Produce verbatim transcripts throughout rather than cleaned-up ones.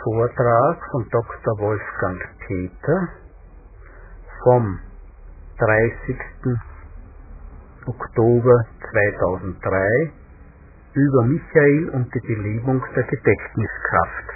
Vortrag von Doktor Wolfgang Peter vom dreißigsten Oktober zweitausenddrei über Michael und die Belebung der Gedächtniskraft.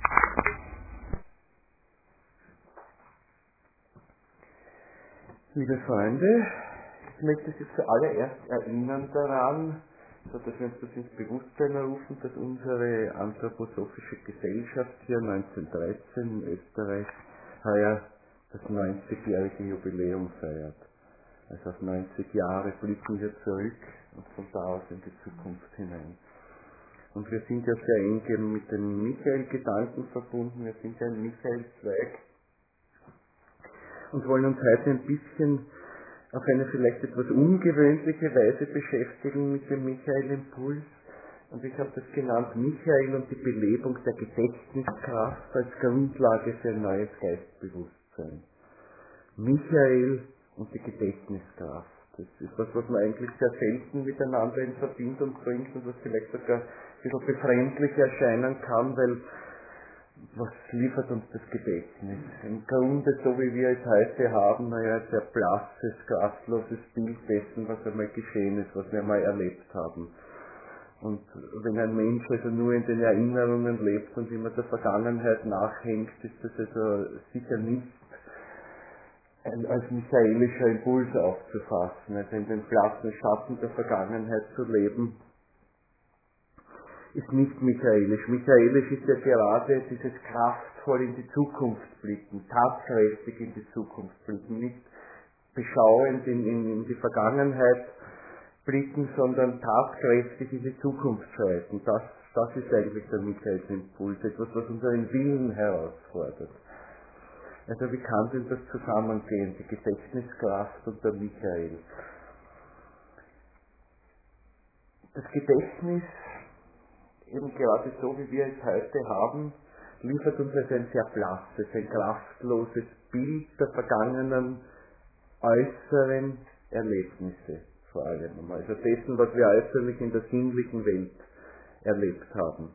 Liebe Freunde, ich möchte Sie zuallererst erinnern daran, so dass wir uns das ins Bewusstsein rufen, dass unsere anthroposophische Gesellschaft hier neunzehnhundertdreizehn in Österreich heuer das neunzigjährige Jubiläum feiert. Also auf neunzig Jahre blicken wir zurück und von da aus in die Zukunft hinein. Und wir sind ja sehr eng mit den Michael-Gedanken verbunden, wir sind ja ein Michael-Zweig und wollen uns heute ein bisschen auf eine vielleicht etwas ungewöhnliche Weise beschäftigen mit dem Michael-Impuls. Und ich habe das genannt, Michael und die Belebung der Gedächtniskraft als Grundlage für ein neues Geistbewusstsein. Michael und die Gedächtniskraft. Das ist was, was man eigentlich sehr selten miteinander in Verbindung bringt und was vielleicht sogar ein bisschen befremdlich erscheinen kann, weil was liefert uns das Gedächtnis? Im Grunde, so wie wir es heute haben, naja, ein sehr blasses, kraftloses Bild dessen, was einmal geschehen ist, was wir einmal erlebt haben. Und wenn ein Mensch also nur in den Erinnerungen lebt und immer der Vergangenheit nachhängt, ist das also sicher nicht als michaelischer Impuls aufzufassen, also in den blassen Schatten der Vergangenheit zu leben, ist nicht michaelisch. Michaelisch ist ja gerade dieses kraftvoll in die Zukunft blicken, tatkräftig in die Zukunft blicken, nicht beschauend in, in, in die Vergangenheit blicken, sondern tatkräftig in die Zukunft schreiten. Das, das ist eigentlich der Michaelsimpuls, etwas, was unseren Willen herausfordert. Also wie kann denn das zusammengehen, die Gedächtniskraft und der Michael? Das Gedächtnis, eben gerade so wie wir es heute haben, liefert uns also ein sehr blasses, ein kraftloses Bild der vergangenen äußeren Erlebnisse vor allem. Also dessen, was wir äußerlich in der sinnlichen Welt erlebt haben.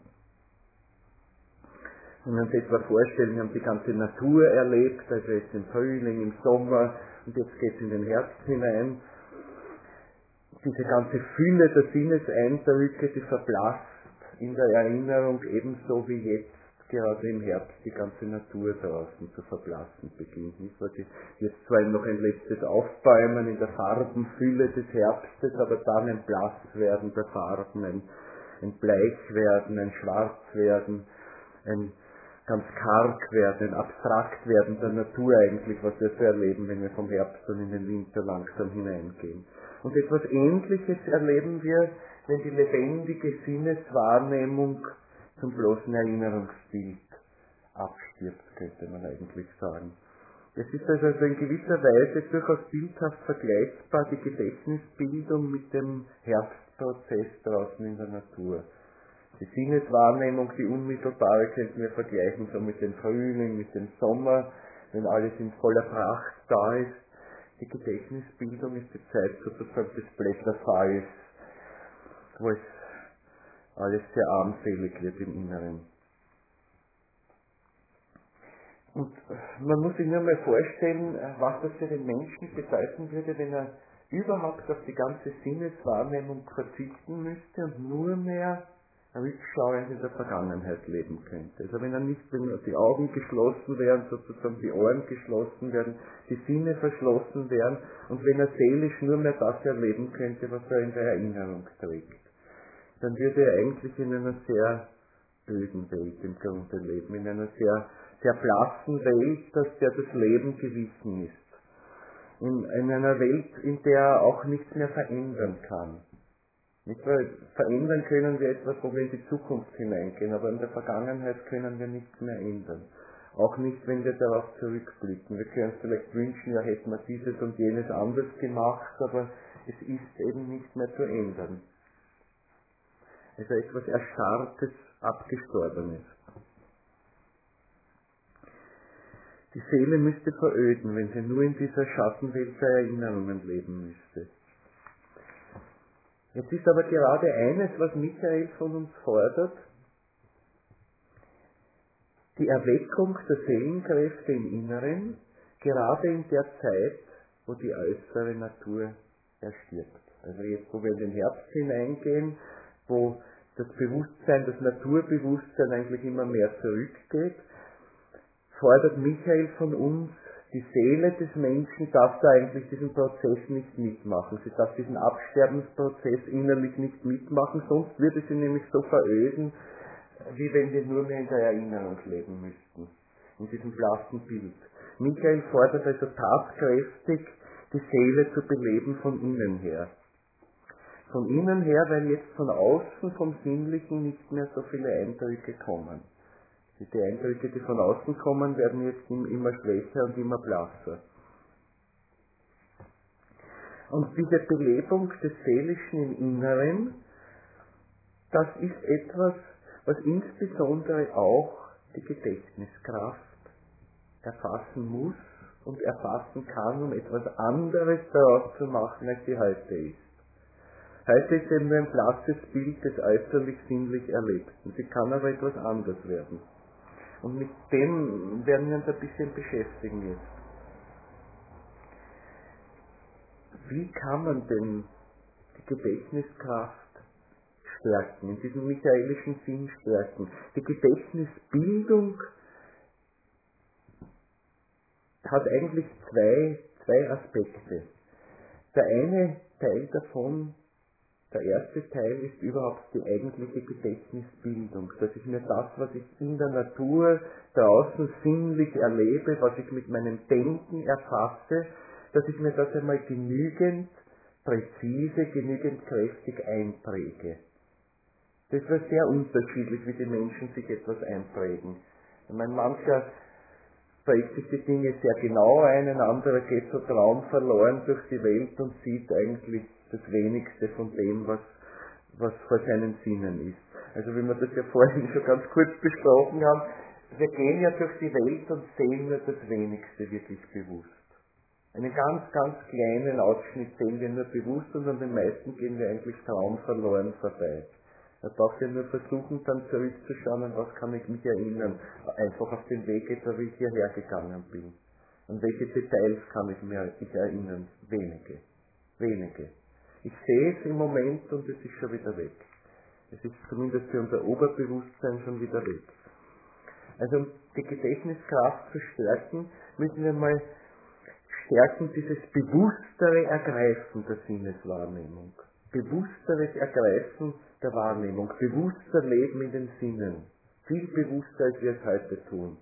Wenn wir uns etwa vorstellen, wir haben die ganze Natur erlebt, also jetzt im Frühling, im Sommer und jetzt geht es in den Herbst hinein. Diese ganze Fülle der Sinneseindrücke, die verblasst in der Erinnerung ebenso wie jetzt gerade im Herbst die ganze Natur draußen zu verblassen beginnt. Nicht? Weil die jetzt zwar noch ein letztes Aufbäumen in der Farbenfülle des Herbstes, aber dann ein Blasswerden der Farben, ein, ein Bleichwerden, ein Schwarzwerden, ein ganz karg werden, ein abstrakt werden der Natur eigentlich, was wir so erleben, wenn wir vom Herbst dann in den Winter langsam hineingehen. Und etwas Ähnliches erleben wir, wenn die lebendige Sinneswahrnehmung zum bloßen Erinnerungsbild abstirbt, könnte man eigentlich sagen. Es ist also in gewisser Weise durchaus bildhaft vergleichbar, die Gedächtnisbildung mit dem Herbstprozess draußen in der Natur. Die Sinneswahrnehmung, die unmittelbare, könnten wir vergleichen so mit dem Frühling, mit dem Sommer, wenn alles in voller Pracht da ist. Die Gedächtnisbildung ist die Zeit sozusagen des Blätterfalls, wo es alles sehr armselig wird im Inneren. Und man muss sich nur mal vorstellen, was das für den Menschen bedeuten würde, wenn er überhaupt auf die ganze Sinneswahrnehmung verzichten müsste und nur mehr rückschauend in der Vergangenheit leben könnte. Also wenn er nicht, wenn die Augen geschlossen wären, sozusagen die Ohren geschlossen werden, die Sinne verschlossen wären und wenn er seelisch nur mehr das erleben könnte, was er in der Erinnerung trägt, dann würde er eigentlich in einer sehr öden Welt im Grunde leben, in einer sehr, sehr blassen Welt, dass der das Leben gewissen ist. In, in einer Welt, in der er auch nichts mehr verändern kann. Nicht, weil verändern können wir etwas, wo wir in die Zukunft hineingehen, aber in der Vergangenheit können wir nichts mehr ändern. Auch nicht, wenn wir darauf zurückblicken. Wir können vielleicht wünschen, ja, hätten wir dieses und jenes anders gemacht, aber es ist eben nicht mehr zu ändern. Also etwas Erstarrtes, Abgestorbenes. Die Seele müsste veröden, wenn sie nur in dieser Schattenwelt der Erinnerungen leben müsste. Jetzt ist aber gerade eines, was Michael von uns fordert, die Erweckung der Seelenkräfte im Inneren, gerade in der Zeit, wo die äußere Natur erstirbt. Also jetzt, wo wir in den Herbst hineingehen, wo das Bewusstsein, das Naturbewusstsein eigentlich immer mehr zurückgeht, fordert Michael von uns, die Seele des Menschen darf da eigentlich diesen Prozess nicht mitmachen. Sie darf diesen Absterbensprozess innerlich nicht mitmachen, sonst würde sie nämlich so veröden, wie wenn wir nur mehr in der Erinnerung leben müssten, in diesem blassen Bild. Michael fordert also tatkräftig, die Seele zu beleben von innen her. Von innen her, weil jetzt von außen, vom Sinnlichen, nicht mehr so viele Eindrücke kommen. Die Eindrücke, die von außen kommen, werden jetzt immer schwächer und immer blasser. Und diese Belebung des Seelischen im Inneren, das ist etwas, was insbesondere auch die Gedächtniskraft erfassen muss und erfassen kann, um etwas anderes daraus zu machen, als sie heute ist. Heute ist eben nur ein blasses Bild des äußerlich sinnlich Erlebten. Sie kann aber etwas anderes werden. Und mit dem werden wir uns ein bisschen beschäftigen jetzt. Wie kann man denn die Gedächtniskraft stärken, in diesem michaelischen Sinn stärken? Die Gedächtnisbildung hat eigentlich zwei, zwei Aspekte. Der eine Teil davon, der erste Teil ist überhaupt die eigentliche Gedächtnisbildung, dass ich mir das, was ich in der Natur draußen sinnlich erlebe, was ich mit meinem Denken erfasse, dass ich mir das einmal genügend präzise, genügend kräftig einpräge. Das war sehr unterschiedlich, wie die Menschen sich etwas einprägen. Ich meine, mancher prägt sich die Dinge sehr genau ein, ein anderer geht so traumverloren durch die Welt und sieht eigentlich das Wenigste von dem, was, was vor seinen Sinnen ist. Also wie wir das ja vorhin schon ganz kurz besprochen haben, wir gehen ja durch die Welt und sehen nur das Wenigste wirklich bewusst. Einen ganz, ganz kleinen Ausschnitt sehen wir nur bewusst und an den meisten gehen wir eigentlich traumverloren vorbei. Da darf ich nur versuchen, dann zurückzuschauen, an was kann ich mich erinnern, einfach auf den Weg, etwa wie ich hierher gegangen bin. An welche Details kann ich mich erinnern? Wenige. Wenige. Ich sehe es im Moment und es ist schon wieder weg. Es ist zumindest für unser Oberbewusstsein schon wieder weg. Also um die Gedächtniskraft zu stärken, müssen wir mal stärken dieses bewusstere Ergreifen der Sinneswahrnehmung. Bewussteres Ergreifen der Wahrnehmung, bewusster Leben in den Sinnen. Viel bewusster, als wir es heute tun.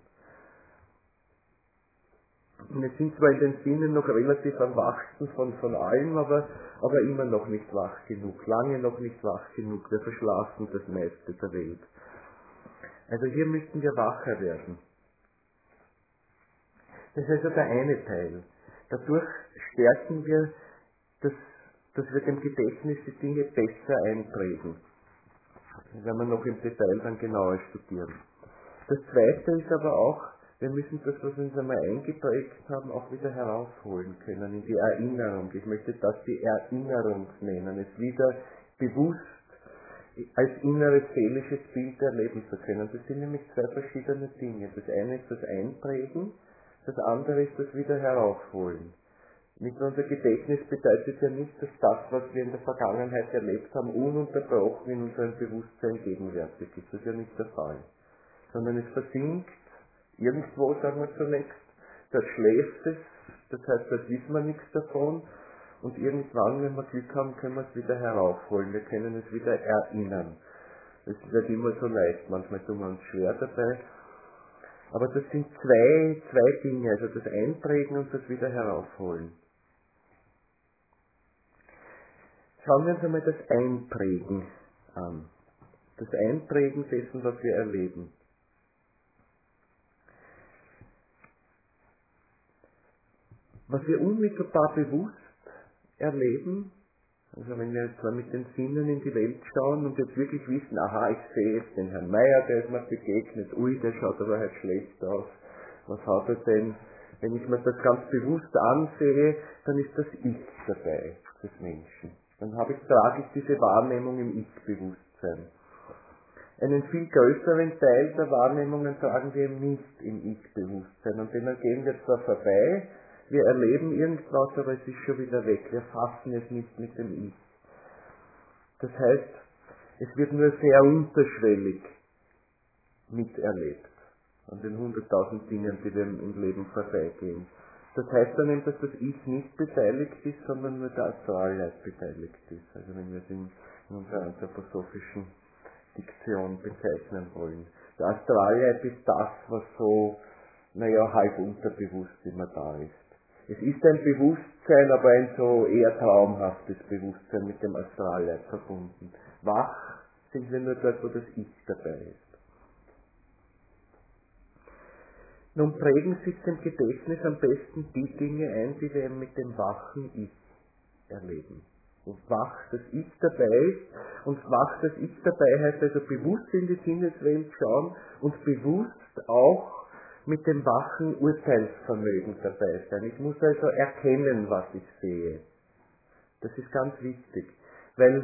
Wir sind zwar in den Sinnen noch relativ am wachsten von, von allem, aber, aber immer noch nicht wach genug, lange noch nicht wach genug. Wir verschlafen das meiste der Welt. Also hier müssten wir wacher werden. Das ist also der eine Teil. Dadurch stärken wir, das, dass wir dem Gedächtnis die Dinge besser einprägen. Das werden wir noch im Detail dann genauer studieren. Das zweite ist aber auch, wir müssen das, was wir uns einmal eingeprägt haben, auch wieder herausholen können in die Erinnerung. Ich möchte das die Erinnerung nennen, es wieder bewusst als inneres seelisches Bild erleben zu können. Das sind nämlich zwei verschiedene Dinge. Das eine ist das Einprägen, das andere ist das wieder herausholen. Mit unser Gedächtnis bedeutet ja nicht, dass das, was wir in der Vergangenheit erlebt haben, ununterbrochen in unserem Bewusstsein gegenwärtig ist. Das ist ja nicht der Fall. Sondern es versinkt irgendwo, sagen wir zunächst, da schläft es, das heißt, da wissen wir nichts davon und irgendwann, wenn wir Glück haben, können wir es wieder heraufholen, wir können es wieder erinnern. Das wird immer so leicht, manchmal tun wir uns schwer dabei, aber das sind zwei, zwei Dinge, also das Einprägen und das wieder heraufholen. Schauen wir uns einmal das Einprägen an. Das Einprägen dessen, was wir erleben. Was wir unmittelbar bewusst erleben, also wenn wir jetzt mal mit den Sinnen in die Welt schauen und jetzt wirklich wissen, aha, ich sehe jetzt den Herrn Meier, der ist mir begegnet, ui, der schaut aber halt schlecht aus, was hat er denn? Wenn ich mir das ganz bewusst ansehe, dann ist das Ich dabei, des Menschen. Dann habe ich, trage ich diese Wahrnehmung im Ich-Bewusstsein. einen viel größeren Teil der Wahrnehmungen tragen wir eben nicht im Ich-Bewusstsein. Und denen gehen wir zwar vorbei, wir erleben irgendwas, aber es ist schon wieder weg. Wir fassen es nicht mit dem Ich. Das heißt, es wird nur sehr unterschwellig miterlebt an den hunderttausend Dingen, die dem im Leben vorbeigehen. Das heißt dann eben, dass das Ich nicht beteiligt ist, sondern nur der Astralleib beteiligt ist. Also wenn wir es in, in unserer anthroposophischen Diktion bezeichnen wollen. Der Astralleib ist das, was so, naja, halb unterbewusst immer da ist. Es ist ein Bewusstsein, aber ein so eher traumhaftes Bewusstsein mit dem Astralleib verbunden. Wach sind wir nur dort, wo das Ich dabei ist. Nun prägen sich dem Gedächtnis am besten die Dinge ein, die wir mit dem wachen Ich erleben. Und wach das Ich dabei ist, und wach das Ich dabei heißt also bewusst in die Sinneswelt schauen und bewusst auch mit dem wachen Urteilsvermögen dabei sein. Ich muss also erkennen, was ich sehe. Das ist ganz wichtig, weil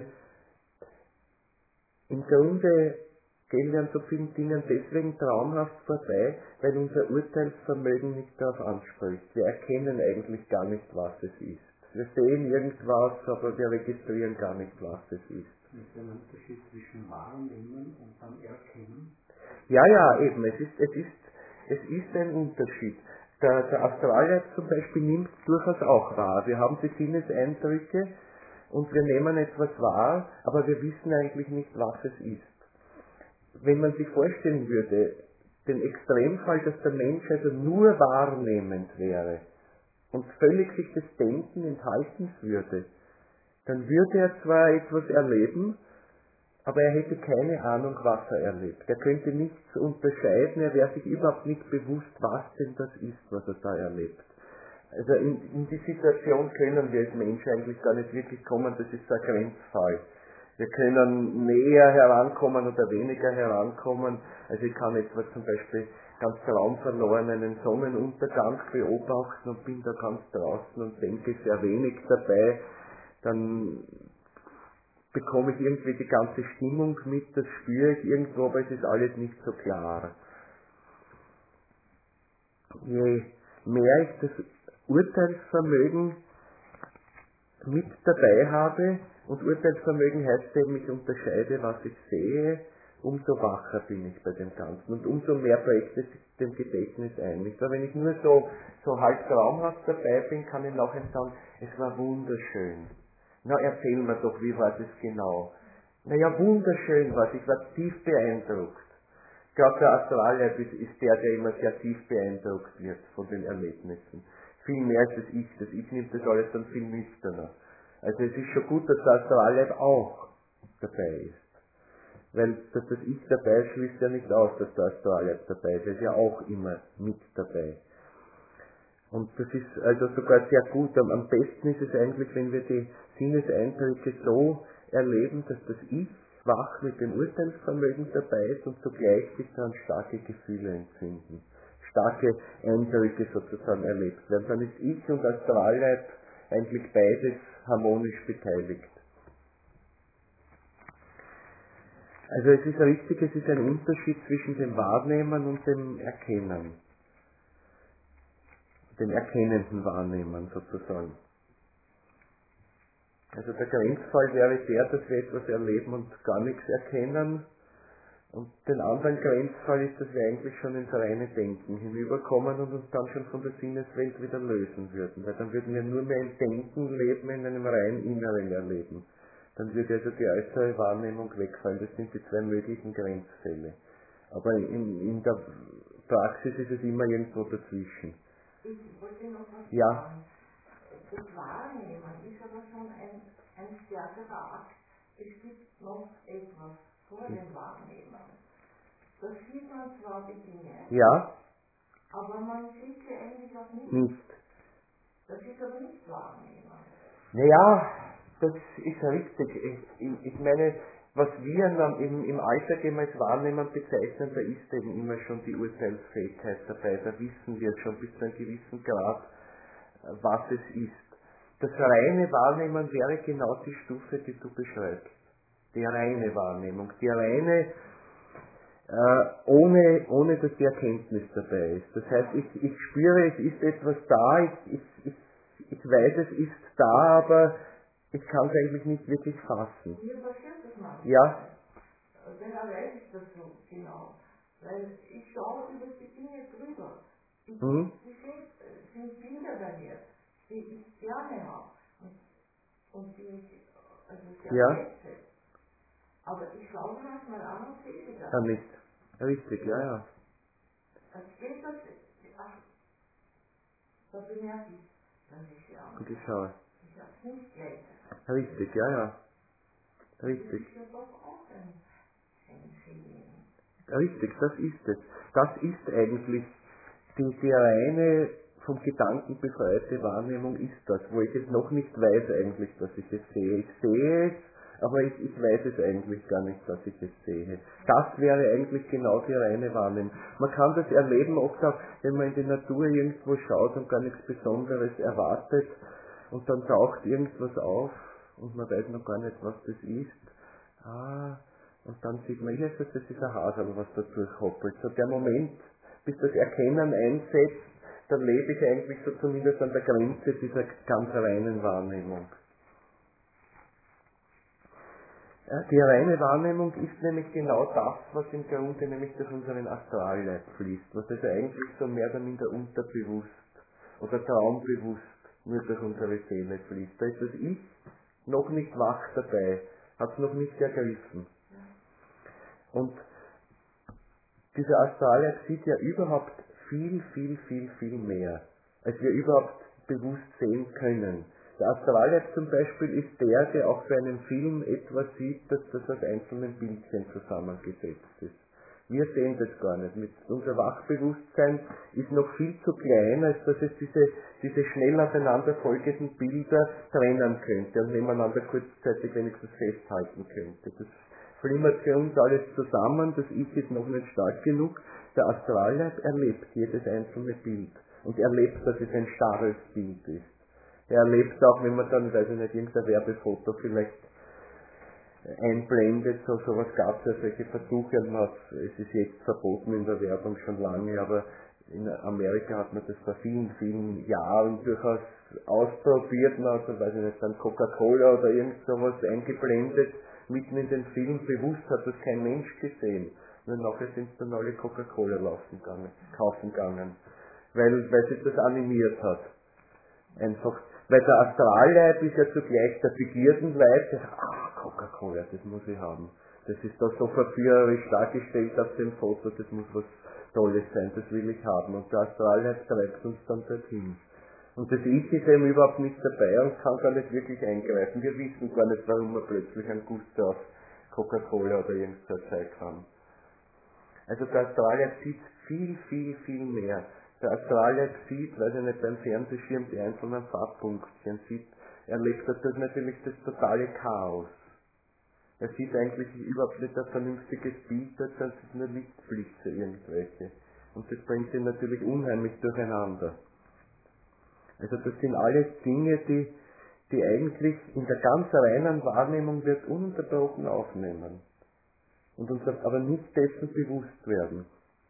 im Grunde gehen wir an so vielen Dingen deswegen traumhaft vorbei, weil unser Urteilsvermögen nicht darauf anspricht. Wir erkennen eigentlich gar nicht, was es ist. Wir sehen irgendwas, aber wir registrieren gar nicht, was es ist. Ist ein Unterschied zwischen Wahrnehmen und dann Erkennen? Ja, ja, eben. Es ist, es ist, es ist ein Unterschied. Der, der Astralleib zum Beispiel nimmt durchaus auch wahr. Wir haben die Sinneseindrücke und wir nehmen etwas wahr, aber wir wissen eigentlich nicht, was es ist. Wenn man sich vorstellen würde, den Extremfall, dass der Mensch also nur wahrnehmend wäre und völlig sich des Denken enthalten würde, dann würde er zwar etwas erleben, aber er hätte keine Ahnung, was er erlebt. Er könnte nichts unterscheiden, er wäre sich überhaupt nicht bewusst, was denn das ist, was er da erlebt. Also in, in die Situation können wir als Menschen eigentlich gar nicht wirklich kommen, das ist ein Grenzfall. Wir können näher herankommen oder weniger herankommen. Also ich kann etwa zum Beispiel ganz traumverloren einen Sonnenuntergang beobachten und bin da ganz draußen und denke sehr wenig dabei. Dann bekomme ich irgendwie die ganze Stimmung mit, das spüre ich irgendwo, aber es ist alles nicht so klar. Je mehr ich das Urteilsvermögen mit dabei habe, und Urteilsvermögen heißt eben, ich unterscheide, was ich sehe, umso wacher bin ich bei dem Ganzen und umso mehr prägt es sich dem Gedächtnis ein. Nicht? Aber wenn ich nur so, so halb traumhaft dabei bin, kann ich nachher sagen, es war wunderschön. Na, erzähl mir doch, wie war das genau? Naja, wunderschön war es, ich war tief beeindruckt. Ich glaube, der Astralleib ist, ist der, der immer sehr tief beeindruckt wird von den Erlebnissen. Viel mehr als das Ich. Das Ich nimmt das alles dann viel nüchterner. Also es ist schon gut, dass der Astralleib auch dabei ist. Weil dass das Ich dabei ist, schließt ja nicht aus, dass der Astralleib dabei ist. Er ist ja auch immer mit dabei. Und das ist also sogar sehr gut. Am, am besten ist es eigentlich, wenn wir die Sinneseindrücke so erleben, dass das Ich wach mit dem Urteilsvermögen dabei ist und zugleich sich dann starke Gefühle entzünden. Starke Eindrücke sozusagen erlebt werden. Dann ist Ich und Astralleib eigentlich beides harmonisch beteiligt. Also es ist richtig, es ist ein Unterschied zwischen dem Wahrnehmen und dem Erkennen. Dem erkennenden Wahrnehmen sozusagen. Also der Grenzfall wäre der, dass wir etwas erleben und gar nichts erkennen. Und den anderen Grenzfall ist, dass wir eigentlich schon ins reine Denken hinüberkommen und uns dann schon von der Sinneswelt wieder lösen würden. Weil dann würden wir nur mehr im Denken leben, in einem rein inneren Erleben. Dann würde also die äußere Wahrnehmung wegfallen. Das sind die zwei möglichen Grenzfälle. Aber in, in der Praxis ist es immer irgendwo dazwischen. Ich wollte noch was Ja. sagen. Das Wahrnehmen ist aber schon ein, ein stärkerer Akt. Es gibt noch etwas vor dem Wahrnehmen. Da sieht man zwar die Dinge, Ja. aber man sieht sie eigentlich auch nicht. Nicht. Das ist aber nicht Wahrnehmen. Naja, das ist richtig. Ich, ich, ich meine, was wir dann im, im Alltag immer als Wahrnehmen bezeichnen, da ist eben immer schon die Urteilsfähigkeit dabei. Da wissen wir schon bis zu einem gewissen Grad, was es ist. Das reine Wahrnehmen wäre genau die Stufe, die du beschreibst. Die reine Wahrnehmung. Die reine, äh, ohne, ohne dass die Erkenntnis dabei ist. Das heißt, ich, ich spüre, es ist etwas da, ich, ich, ich, ich weiß, es ist da, aber ich kann es eigentlich nicht wirklich fassen. Mir passiert das manchmal. Ja. Deshalb weiß ich das so genau. Weil ich schaue über die Dinge drüber. Ich, Mhm. Die sind, sind Bilder bei mir, die ich gerne habe. Und, und die ich also sehr Ja. schätze. Aber ich schaue manchmal an und sehe sie da. Ja, nicht. Richtig, ja, ja. Dann steht das, ach, da bemerke ich, dass ich sie anschaue. Und ich schaue. Ich habe es nicht gleich. Richtig, ja, ja. Das Richtig. ist ja doch auch ein, ein Feeling. Richtig, das ist es. Das ist eigentlich die, die reine vom Gedanken befreite Wahrnehmung ist das, wo ich es noch nicht weiß eigentlich, dass ich es sehe. Ich sehe es, aber ich, ich weiß es eigentlich gar nicht, dass ich es sehe. Das wäre eigentlich genau die reine Wahrnehmung. Man kann das erleben, oft auch, wenn man in die Natur irgendwo schaut und gar nichts Besonderes erwartet und dann taucht irgendwas auf und man weiß noch gar nicht, was das ist. Ah, und dann sieht man, ja, das ist ein Hasel, was da durchhoppelt. So der Moment, bis das Erkennen einsetzt, dann lebe ich eigentlich so zumindest an der Grenze dieser ganz reinen Wahrnehmung. Ja, die reine Wahrnehmung ist nämlich genau das, was im Grunde nämlich durch unseren Astralleib fließt, was also eigentlich so mehr oder minder unterbewusst oder traumbewusst nur durch unsere Seele fließt. Da ist das Ich noch nicht wach dabei, hat es noch nicht ergriffen. Und dieser Astralleib sieht ja überhaupt viel, viel, viel, viel mehr, als wir überhaupt bewusst sehen können. Der Astralleib zum Beispiel ist der, der auch bei einem Film etwas sieht, dass das aus einzelnen Bildchen zusammengesetzt ist. Wir sehen das gar nicht. Mit unser Wachbewusstsein ist noch viel zu klein, als dass es diese, diese schnell aufeinander folgenden Bilder trennen könnte und nebeneinander kurzzeitig wenigstens festhalten könnte. Das flimmert für uns alles zusammen, das Ich ist noch nicht stark genug. Der Astralleib erlebt jedes einzelne Bild und erlebt, dass es ein starres Bild ist. Er erlebt auch, wenn man dann, weiß ich nicht, irgendein Werbefoto vielleicht einblendet, so sowas gab es ja, solche Versuche, es ist jetzt verboten in der Werbung schon lange, aber in Amerika hat man das vor vielen, vielen Jahren durchaus ausprobiert, also weiß ich nicht, dann Coca-Cola oder irgend sowas eingeblendet, mitten in den Film, bewusst hat das kein Mensch gesehen. Und nachher sind dann alle Coca-Cola laufen gegangen, kaufen gegangen, weil, weil sich das animiert hat. Einfach, weil der Astralleib ist ja zugleich der Begierdenleib, der sagt, ach, Coca-Cola, das muss ich haben. Das ist da so verführerisch dargestellt auf dem Foto, das muss was Tolles sein, das will ich haben. Und der Astralleib treibt uns dann dorthin. Und das Ich ist eben überhaupt nicht dabei und kann gar nicht wirklich eingreifen. Wir wissen gar nicht, warum wir plötzlich einen Gusto auf Coca-Cola oder irgendein Zeug haben. Also der Astralleib sieht viel, viel, viel mehr. Der Astralleib sieht, weiß ich nicht, beim Fernsehschirm die einzelnen Farbpunktchen sieht, erlebt das natürlich das totale Chaos. Er sieht eigentlich überhaupt nicht ein vernünftiges Bild, sondern es sind nur Lichtblitze irgendwelche. Und das bringt ihn natürlich unheimlich durcheinander. Also das sind alles Dinge, die, die eigentlich in der ganz reinen Wahrnehmung wird ununterbrochen aufnehmen. Und uns aber nicht dessen bewusst werden.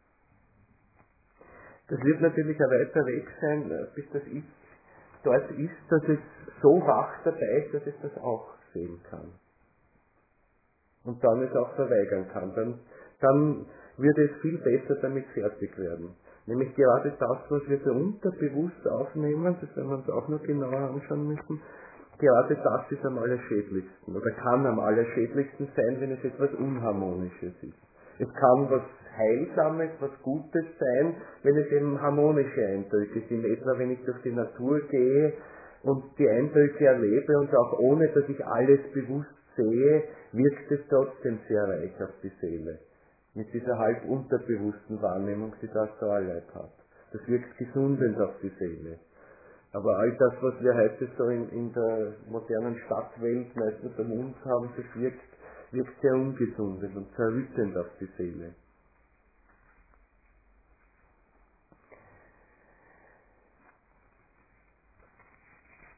Das wird natürlich ein weiter Weg sein, bis das Ich dort ist, dass es so wach dabei ist, dass es das auch sehen kann. Und dann es auch verweigern kann. Dann, dann würde es viel besser damit fertig werden. Nämlich gerade das, was wir so unterbewusst aufnehmen, das werden wir uns auch noch genauer anschauen müssen, gerade das ist am allerschädlichsten oder kann am allerschädlichsten sein, wenn es etwas Unharmonisches ist. Es kann was Heilsames, was Gutes sein, wenn es eben harmonische Eindrücke sind. Etwa wenn ich durch die Natur gehe und die Eindrücke erlebe und auch ohne, dass ich alles bewusst sehe, wirkt es trotzdem sehr reich auf die Seele. Mit dieser halb unterbewussten Wahrnehmung, die der Astralleib hat. Das wirkt gesundend auf die Seele. Aber all das, was wir heute so in, in der modernen Stadtwelt meistens an uns haben, das wirkt, wirkt sehr ungesundend und zerrüttend auf die Seele.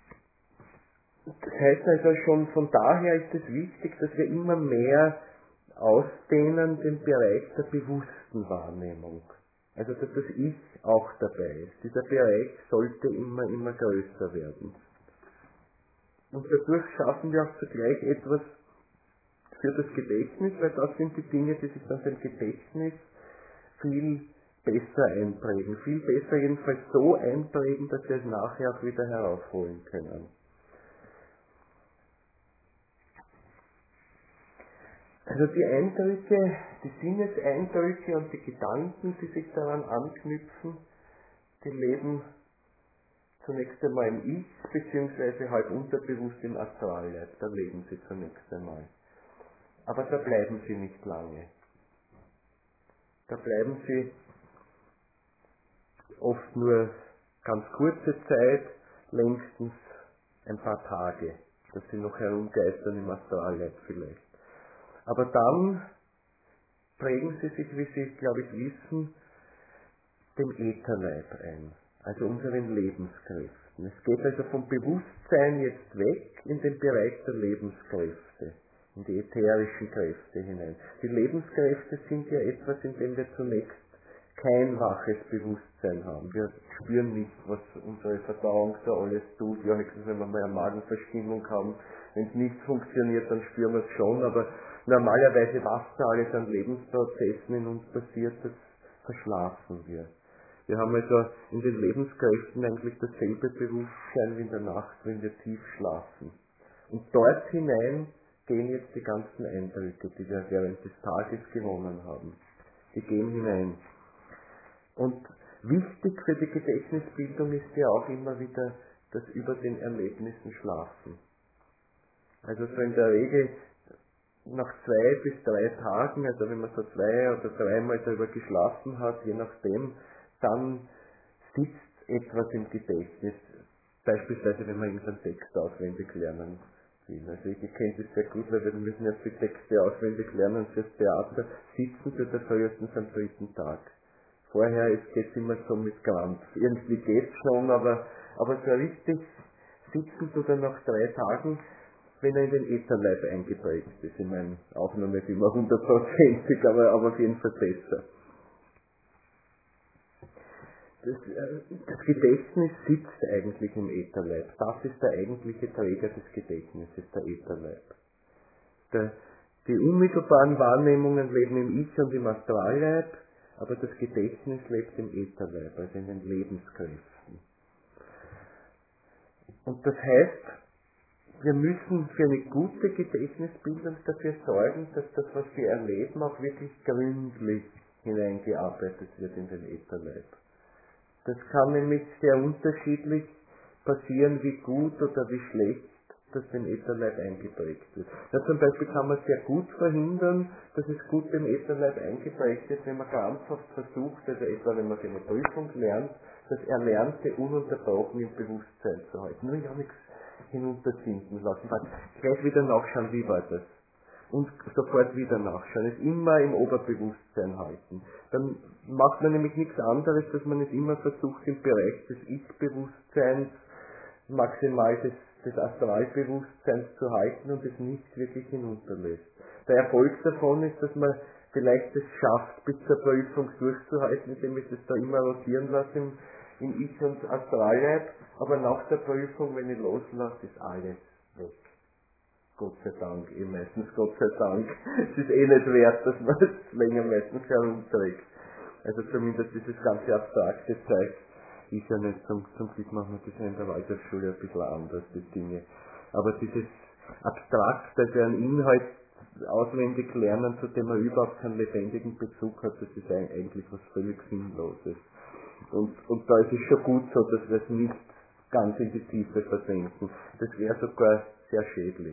Das heißt also schon, von daher ist es wichtig, dass wir immer mehr ausdehnen den Bereich der bewussten Wahrnehmung. Also dass das Ich auch dabei ist. Dieser Bereich sollte immer, immer größer werden. Und dadurch schaffen wir auch zugleich etwas für das Gedächtnis, weil das sind die Dinge, die sich dann dem Gedächtnis viel besser einprägen. Viel besser jedenfalls so einprägen, dass wir es nachher auch wieder herausholen können. Also die Eindrücke, die Sinneseindrücke und die Gedanken, die sich daran anknüpfen, die leben zunächst einmal im Ich, beziehungsweise halb unterbewusst im Astralleib. Da leben sie zunächst einmal. Aber da bleiben sie nicht lange. Da bleiben sie oft nur ganz kurze Zeit, längstens ein paar Tage, dass sie noch herumgeistern im Astralleib vielleicht. Aber dann prägen sie sich, wie Sie, glaube ich, wissen, dem Ätherleib ein, also unseren Lebenskräften. Es geht also vom Bewusstsein jetzt weg in den Bereich der Lebenskräfte, in die ätherischen Kräfte hinein. Die Lebenskräfte sind ja etwas, in dem wir zunächst kein waches Bewusstsein haben. Wir spüren nicht, was unsere Verdauung da alles tut. Ja, höchstens, wenn wir mal eine Magenverstimmung haben. Wenn es nicht funktioniert, dann spüren wir es schon, aber normalerweise, was da alles an Lebensprozessen in uns passiert, das verschlafen wir. Wir haben also in den Lebenskräften eigentlich dasselbe Bewusstsein wie in der Nacht, wenn wir tief schlafen. Und dort hinein gehen jetzt die ganzen Eindrücke, die wir während des Tages gewonnen haben. Die gehen hinein. Und wichtig für die Gedächtnisbildung ist ja auch immer wieder das über den Erlebnissen schlafen. Also so in der Regel nach zwei bis drei Tagen, also wenn man so zwei oder dreimal darüber geschlafen hat, je nachdem, dann sitzt etwas im Gedächtnis. Beispielsweise, wenn man irgendeinen Text auswendig lernen will. Also ich kenne das sehr gut, weil wir müssen jetzt die Texte auswendig lernen fürs Theater, sitzen sie da frühestens am dritten Tag. Vorher geht es immer so mit Krampf. Irgendwie geht es schon, aber, aber so richtig sitzen sie dann nach drei Tagen, wenn er in den Ätherleib eingeprägt ist. Ich meine, auch noch nicht immer hundertprozentig, aber, aber auf jeden Fall besser. Das, äh, das Gedächtnis sitzt eigentlich im Ätherleib. Das ist der eigentliche Träger des Gedächtnisses, der Ätherleib. Der, die unmittelbaren Wahrnehmungen leben im Ich und im Astralleib, aber das Gedächtnis lebt im Ätherleib, also in den Lebenskräften. Und das heißt, wir müssen für eine gute Gedächtnisbildung dafür sorgen, dass das, was wir erleben, auch wirklich gründlich hineingearbeitet wird in den Ätherleib. Das kann nämlich sehr unterschiedlich passieren, wie gut oder wie schlecht das dem Ätherleib eingeprägt wird. Ja, zum Beispiel kann man sehr gut verhindern, dass es gut dem Ätherleib eingeprägt ist, wenn man krampfhaft versucht, also etwa wenn man für eine Prüfung lernt, das Erlernte ununterbrochen im Bewusstsein zu halten. Nur ja nichts hinuntersinken lassen. Gleich wieder nachschauen, wie war das? Und sofort wieder nachschauen. Es immer im Oberbewusstsein halten. Dann macht man nämlich nichts anderes, dass man es immer versucht, im Bereich des Ich-Bewusstseins maximal des, des Astralbewusstseins zu halten und es nicht wirklich hinunterlässt. Der Erfolg davon ist, dass man vielleicht es schafft, bis zur Prüfung durchzuhalten, indem ich das da immer rotieren lasse im, im Ich- und Astralleib, aber nach der Prüfung, wenn ich loslasse, ist alles weg. Gott sei Dank, eh meistens Gott sei Dank. Es ist eh nicht wert, dass man es länger meistens herumträgt. Also zumindest dieses ganze abstrakte Zeug ist ja nicht, zum, zum Glück machen wir das ja in der Waldorfschule ein bisschen anders, die Dinge. Aber dieses abstrakt, also ein Inhalt auswendig lernen, zu dem man überhaupt keinen lebendigen Bezug hat, das ist eigentlich was völlig Sinnloses. Und, und da ist es schon gut so, dass wir es nicht ganz in die Tiefe versenken. Das wäre sogar sehr schädlich.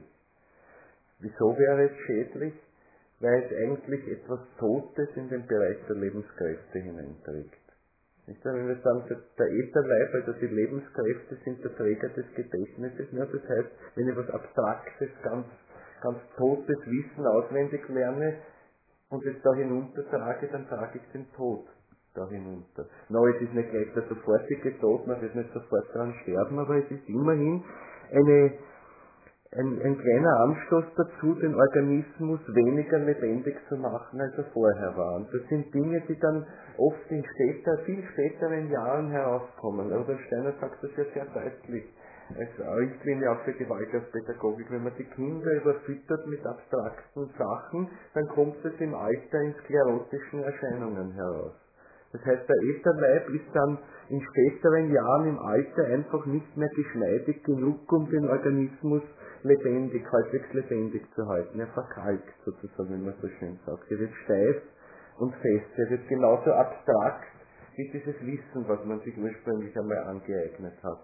Wieso wäre es schädlich? Weil es eigentlich etwas Totes in den Bereich der Lebenskräfte hineinträgt. Nicht wahr? Wenn wir sagen, der Ätherleib, also die Lebenskräfte sind der Träger des Gedächtnisses, ja, das heißt, wenn ich was Abstraktes, ganz, ganz totes Wissen auswendig lerne und es da hinunter trage, dann trage ich den Tod da hinunter. No, es ist nicht gleich der sofortige Tod, man wird nicht sofort daran sterben, aber es ist immerhin eine ein, ein kleiner Anstoß dazu, den Organismus weniger lebendig zu machen, als er vorher war. Und das sind Dinge, die dann oft in später, viel späteren Jahren herauskommen. Oder Steiner sagt das ja sehr deutlich. Als Richtlinie auch für Gewaltauspädagogik. Wenn man die Kinder überfüttert mit abstrakten Sachen, dann kommt es im Alter in sklerotischen Erscheinungen heraus. Das heißt, der Ätherleib ist dann in späteren Jahren im Alter einfach nicht mehr geschmeidig genug, um den Organismus lebendig, halbwegs lebendig zu halten. Er verkalkt sozusagen, wie man so schön sagt. Er wird steif und fest. Er wird genauso abstrakt wie dieses Wissen, was man sich ursprünglich einmal angeeignet hat.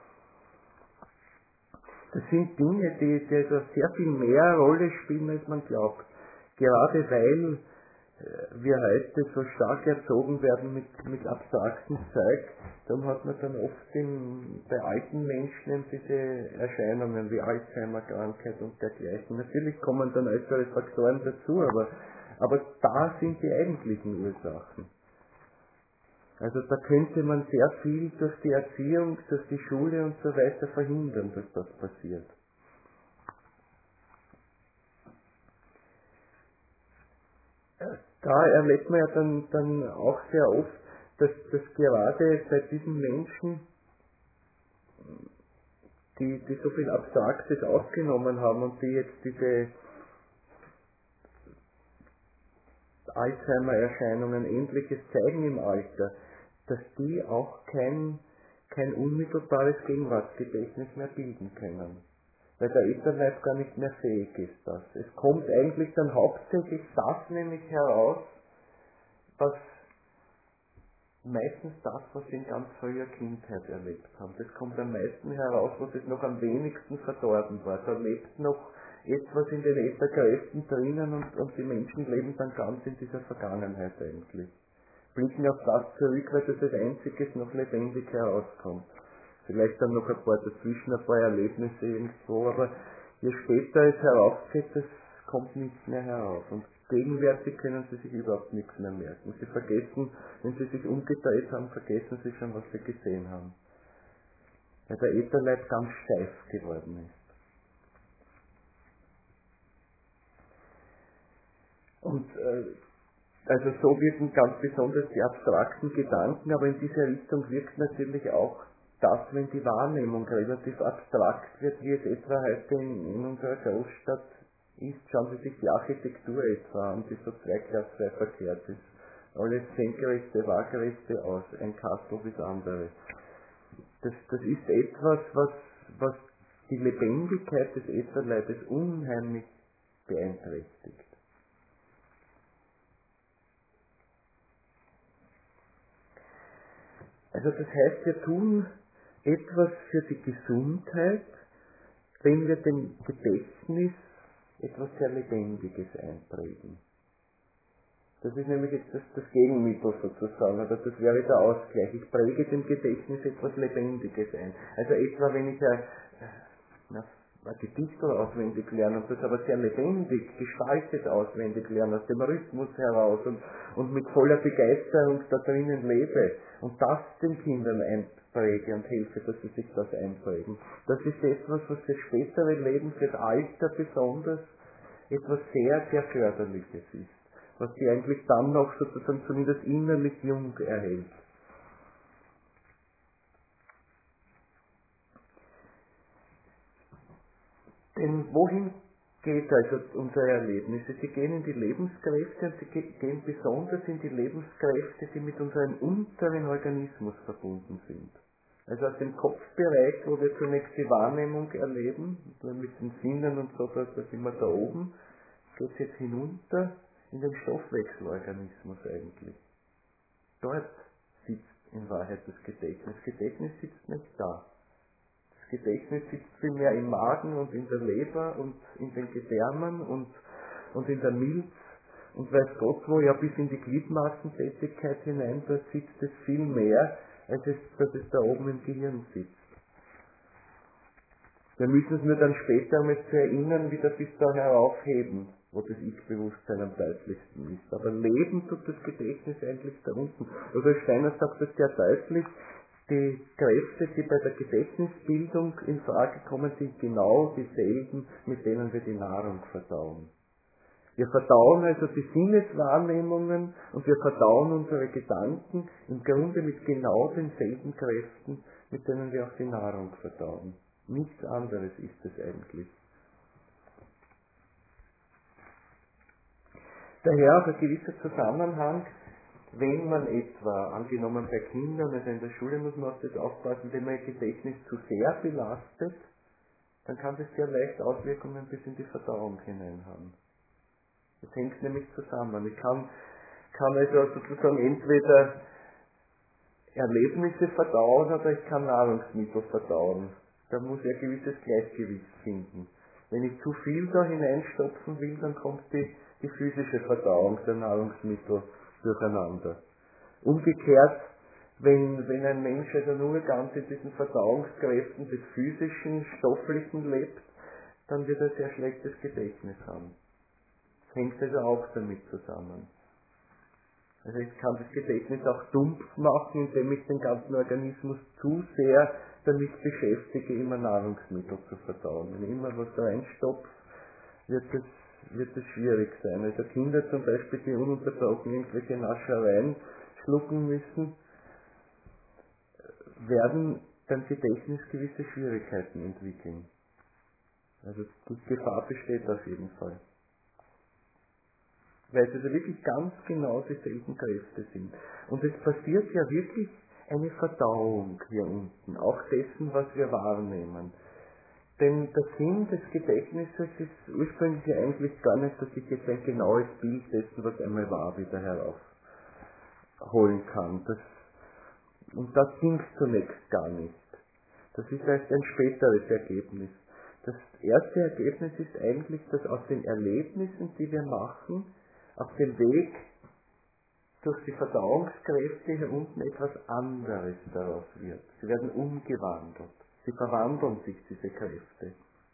Das sind Dinge, die, die also sehr viel mehr Rolle spielen, als man glaubt. Gerade weil wir heute so stark erzogen werden mit, mit abstraktem Zeug, dann hat man dann oft in, bei alten Menschen diese Erscheinungen wie Alzheimer-Krankheit und dergleichen. Natürlich kommen dann äußere Faktoren dazu, aber, aber da sind die eigentlichen Ursachen. Also da könnte man sehr viel durch die Erziehung, durch die Schule und so weiter verhindern, dass das passiert. Da erlebt man ja dann, dann auch sehr oft, dass, dass gerade bei diesen Menschen, die, die so viel Abstraktes aufgenommen haben und die jetzt diese Alzheimer-Erscheinungen, Ähnliches zeigen im Alter, dass die auch kein, kein unmittelbares Gegenwartsgedächtnis mehr bilden können. Weil der Ätherleib gar nicht mehr fähig ist, das. Es kommt eigentlich dann hauptsächlich das nämlich heraus, was meistens das, was sie in ganz früher Kindheit erlebt haben. Das kommt am meisten heraus, wo es noch am wenigsten verdorben war. Da lebt noch etwas in den Ätherkräften drinnen und, und die Menschen leben dann ganz in dieser Vergangenheit eigentlich. Blicken auf das zurück, weil das als einziges noch lebendig herauskommt. Vielleicht dann noch ein paar dazwischen, ein paar Erlebnisse irgendwo, aber je später es herausgeht, das kommt nicht mehr heraus. Und gegenwärtig können sie sich überhaupt nichts mehr merken. Sie vergessen, wenn sie sich umgedreht haben, vergessen sie schon, was sie gesehen haben. Weil der Ätherleib ganz steif geworden ist. Und äh, also so wirken ganz besonders die abstrakten Gedanken, aber in diese Richtung wirkt natürlich auch das, wenn die Wahrnehmung relativ abstrakt wird, wie es etwa heute in, in unserer Großstadt ist. Schauen Sie sich die Architektur etwa an, die so zweigleisfrei verkehrt ist. Alles senkrechte, waagerechte aus, ein Kastel bis andere. Das, das ist etwas, was, was die Lebendigkeit des Ätherleibes unheimlich beeinträchtigt. Also das heißt, wir tun etwas für die Gesundheit, wenn wir dem Gedächtnis etwas sehr Lebendiges einprägen. Das ist nämlich jetzt das, das Gegenmittel sozusagen, oder das wäre der Ausgleich. Ich präge dem Gedächtnis etwas Lebendiges ein. Also etwa, wenn ich ein, na, ein Gedicht auswendig lerne und das aber sehr lebendig, gestaltet auswendig lerne, aus dem Rhythmus heraus und, und mit voller Begeisterung da drinnen lebe und das den Kindern einpräge und helfe, dass sie sich das einprägen. Das ist etwas, was für spätere Leben, für das Alter besonders, etwas sehr, sehr Förderliches ist, was sie eigentlich dann noch sozusagen zumindest innerlich jung erhält. Denn wohin geht also unsere Erlebnisse? Sie gehen in die Lebenskräfte und sie gehen besonders in die Lebenskräfte, die mit unserem unteren Organismus verbunden sind. Also aus dem Kopfbereich, wo wir zunächst die Wahrnehmung erleben, mit den Sinnen und so, da sind wir da oben, geht es jetzt hinunter in den Stoffwechselorganismus eigentlich. Dort sitzt in Wahrheit das Gedächtnis. Das Gedächtnis sitzt nicht da. Das Gedächtnis sitzt vielmehr im Magen und in der Leber und in den Gedärmen und, und in der Milz und weiß Gott wo, ja bis in die Gliedmaßentätigkeit hinein, da sitzt es viel mehr, als es, dass es da oben im Gehirn sitzt. Wir müssen es nur dann später einmal zu erinnern, wieder bis da heraufheben, wo das Ich-Bewusstsein am deutlichsten ist. Aber leben tut das Gedächtnis eigentlich da unten. Also Steiner sagt das sehr deutlich, Die Kräfte, die bei der Gedächtnisbildung in Frage kommen, sind genau dieselben, mit denen wir die Nahrung verdauen. Wir verdauen also die Sinneswahrnehmungen und wir verdauen unsere Gedanken im Grunde mit genau denselben Kräften, mit denen wir auch die Nahrung verdauen. Nichts anderes ist es eigentlich. Daher auch ein gewisser Zusammenhang, wenn man etwa, angenommen bei Kindern, also in der Schule muss man auf das aufpassen, wenn man ihr Gedächtnis zu sehr belastet, dann kann das sehr leicht Auswirkungen bis in die Verdauung hinein haben. Das hängt nämlich zusammen. Ich kann, kann also sozusagen entweder Erlebnisse verdauen oder ich kann Nahrungsmittel verdauen. Da muss ich ein gewisses Gleichgewicht finden. Wenn ich zu viel da hineinstopfen will, dann kommt die, die physische Verdauung der Nahrungsmittel durcheinander. Umgekehrt, wenn, wenn ein Mensch also nur ganz in diesen Verdauungskräften des physischen, stofflichen lebt, dann wird er sehr schlechtes Gedächtnis haben. Das hängt also auch damit zusammen. Also ich kann das Gedächtnis auch dumpf machen, indem ich den ganzen Organismus zu sehr damit beschäftige, immer Nahrungsmittel zu verdauen. Wenn ich immer was reinstopfe, wird es wird es schwierig sein. Also Kinder zum Beispiel, die ununterbrochen irgendwelche Naschereien schlucken müssen, werden beim Gedächtnis gewisse Schwierigkeiten entwickeln. Also die Gefahr besteht auf jeden Fall. Weil es also wirklich ganz genau dieselben Kräfte sind. Und es passiert ja wirklich eine Verdauung hier unten, auch dessen, was wir wahrnehmen. Denn der Sinn des Gedächtnisses ist ursprünglich ja eigentlich gar nicht, dass ich jetzt ein genaues Bild dessen, was einmal war, wieder herausholen kann. Das, und das ging zunächst gar nicht. Das ist erst ein späteres Ergebnis. Das erste Ergebnis ist eigentlich, dass aus den Erlebnissen, die wir machen, auf dem Weg durch die Verdauungskräfte hier unten etwas anderes daraus wird. Sie werden umgewandelt. Sie verwandeln sich, diese Kräfte.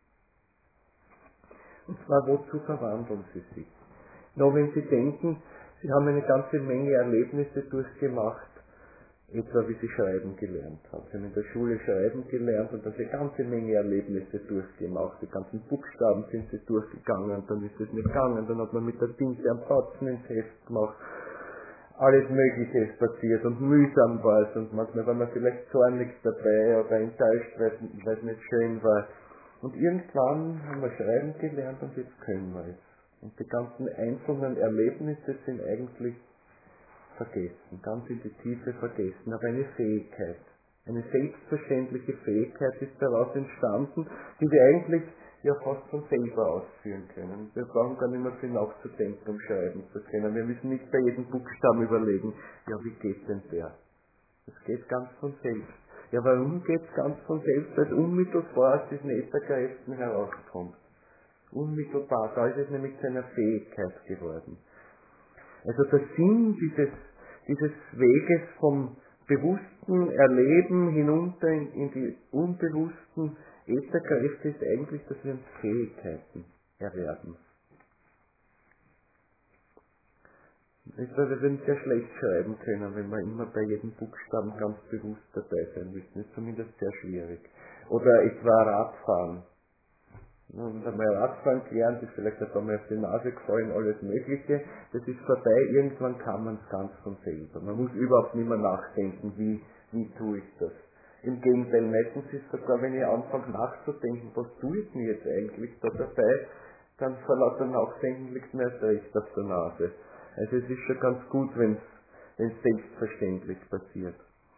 Und zwar, wozu verwandeln sie sich? Nur wenn Sie denken, Sie haben eine ganze Menge Erlebnisse durchgemacht, etwa wie Sie schreiben gelernt haben. Sie haben in der Schule schreiben gelernt und dann eine ganze Menge Erlebnisse durchgemacht. Die ganzen Buchstaben sind Sie durchgegangen, dann ist es nicht gegangen, dann hat man mit der Tinte einen Batzen ins Heft gemacht. Alles Mögliche ist passiert und mühsam war es und manchmal war man vielleicht zornig dabei oder enttäuscht, weil es nicht schön war. Und irgendwann haben wir schreiben gelernt und jetzt können wir es. Und die ganzen einzelnen Erlebnisse sind eigentlich vergessen, ganz in die Tiefe vergessen, aber eine Fähigkeit, eine selbstverständliche Fähigkeit ist daraus entstanden, die wir eigentlich ja fast von selber ausführen können. Wir brauchen gar nicht mehr viel nachzudenken, um schreiben zu können. Wir müssen nicht bei jedem Buchstaben überlegen, ja, wie geht denn der? Das geht ganz von selbst. Ja, warum geht es ganz von selbst? Weil es unmittelbar aus diesen Ätherkräften herauskommt. Unmittelbar, da ist es nämlich zu einer Fähigkeit geworden. Also der Sinn dieses, dieses Weges vom bewussten Erleben hinunter in, in die unbewussten Ätherkräfte ist eigentlich, dass wir uns Fähigkeiten erwerben. Ich glaube, wir würden sehr schlecht schreiben können, wenn wir immer bei jedem Buchstaben ganz bewusst dabei sein müssen. Das ist zumindest sehr schwierig. Oder etwa Radfahren. Und einmal Radfahren gelernt, ist vielleicht auch einmal auf die Nase gefallen, alles Mögliche. Das ist vorbei, irgendwann kann man es ganz von selber. Man muss überhaupt nicht mehr nachdenken, wie, wie tue ich das. Im Gegenteil, meistens ist sogar, wenn ich anfange nachzudenken, was tue ich denn jetzt eigentlich da dabei, dann vor lauter Nachdenken liegt mir erst recht auf der Nase. Also es ist schon ganz gut, wenn es selbstverständlich passiert.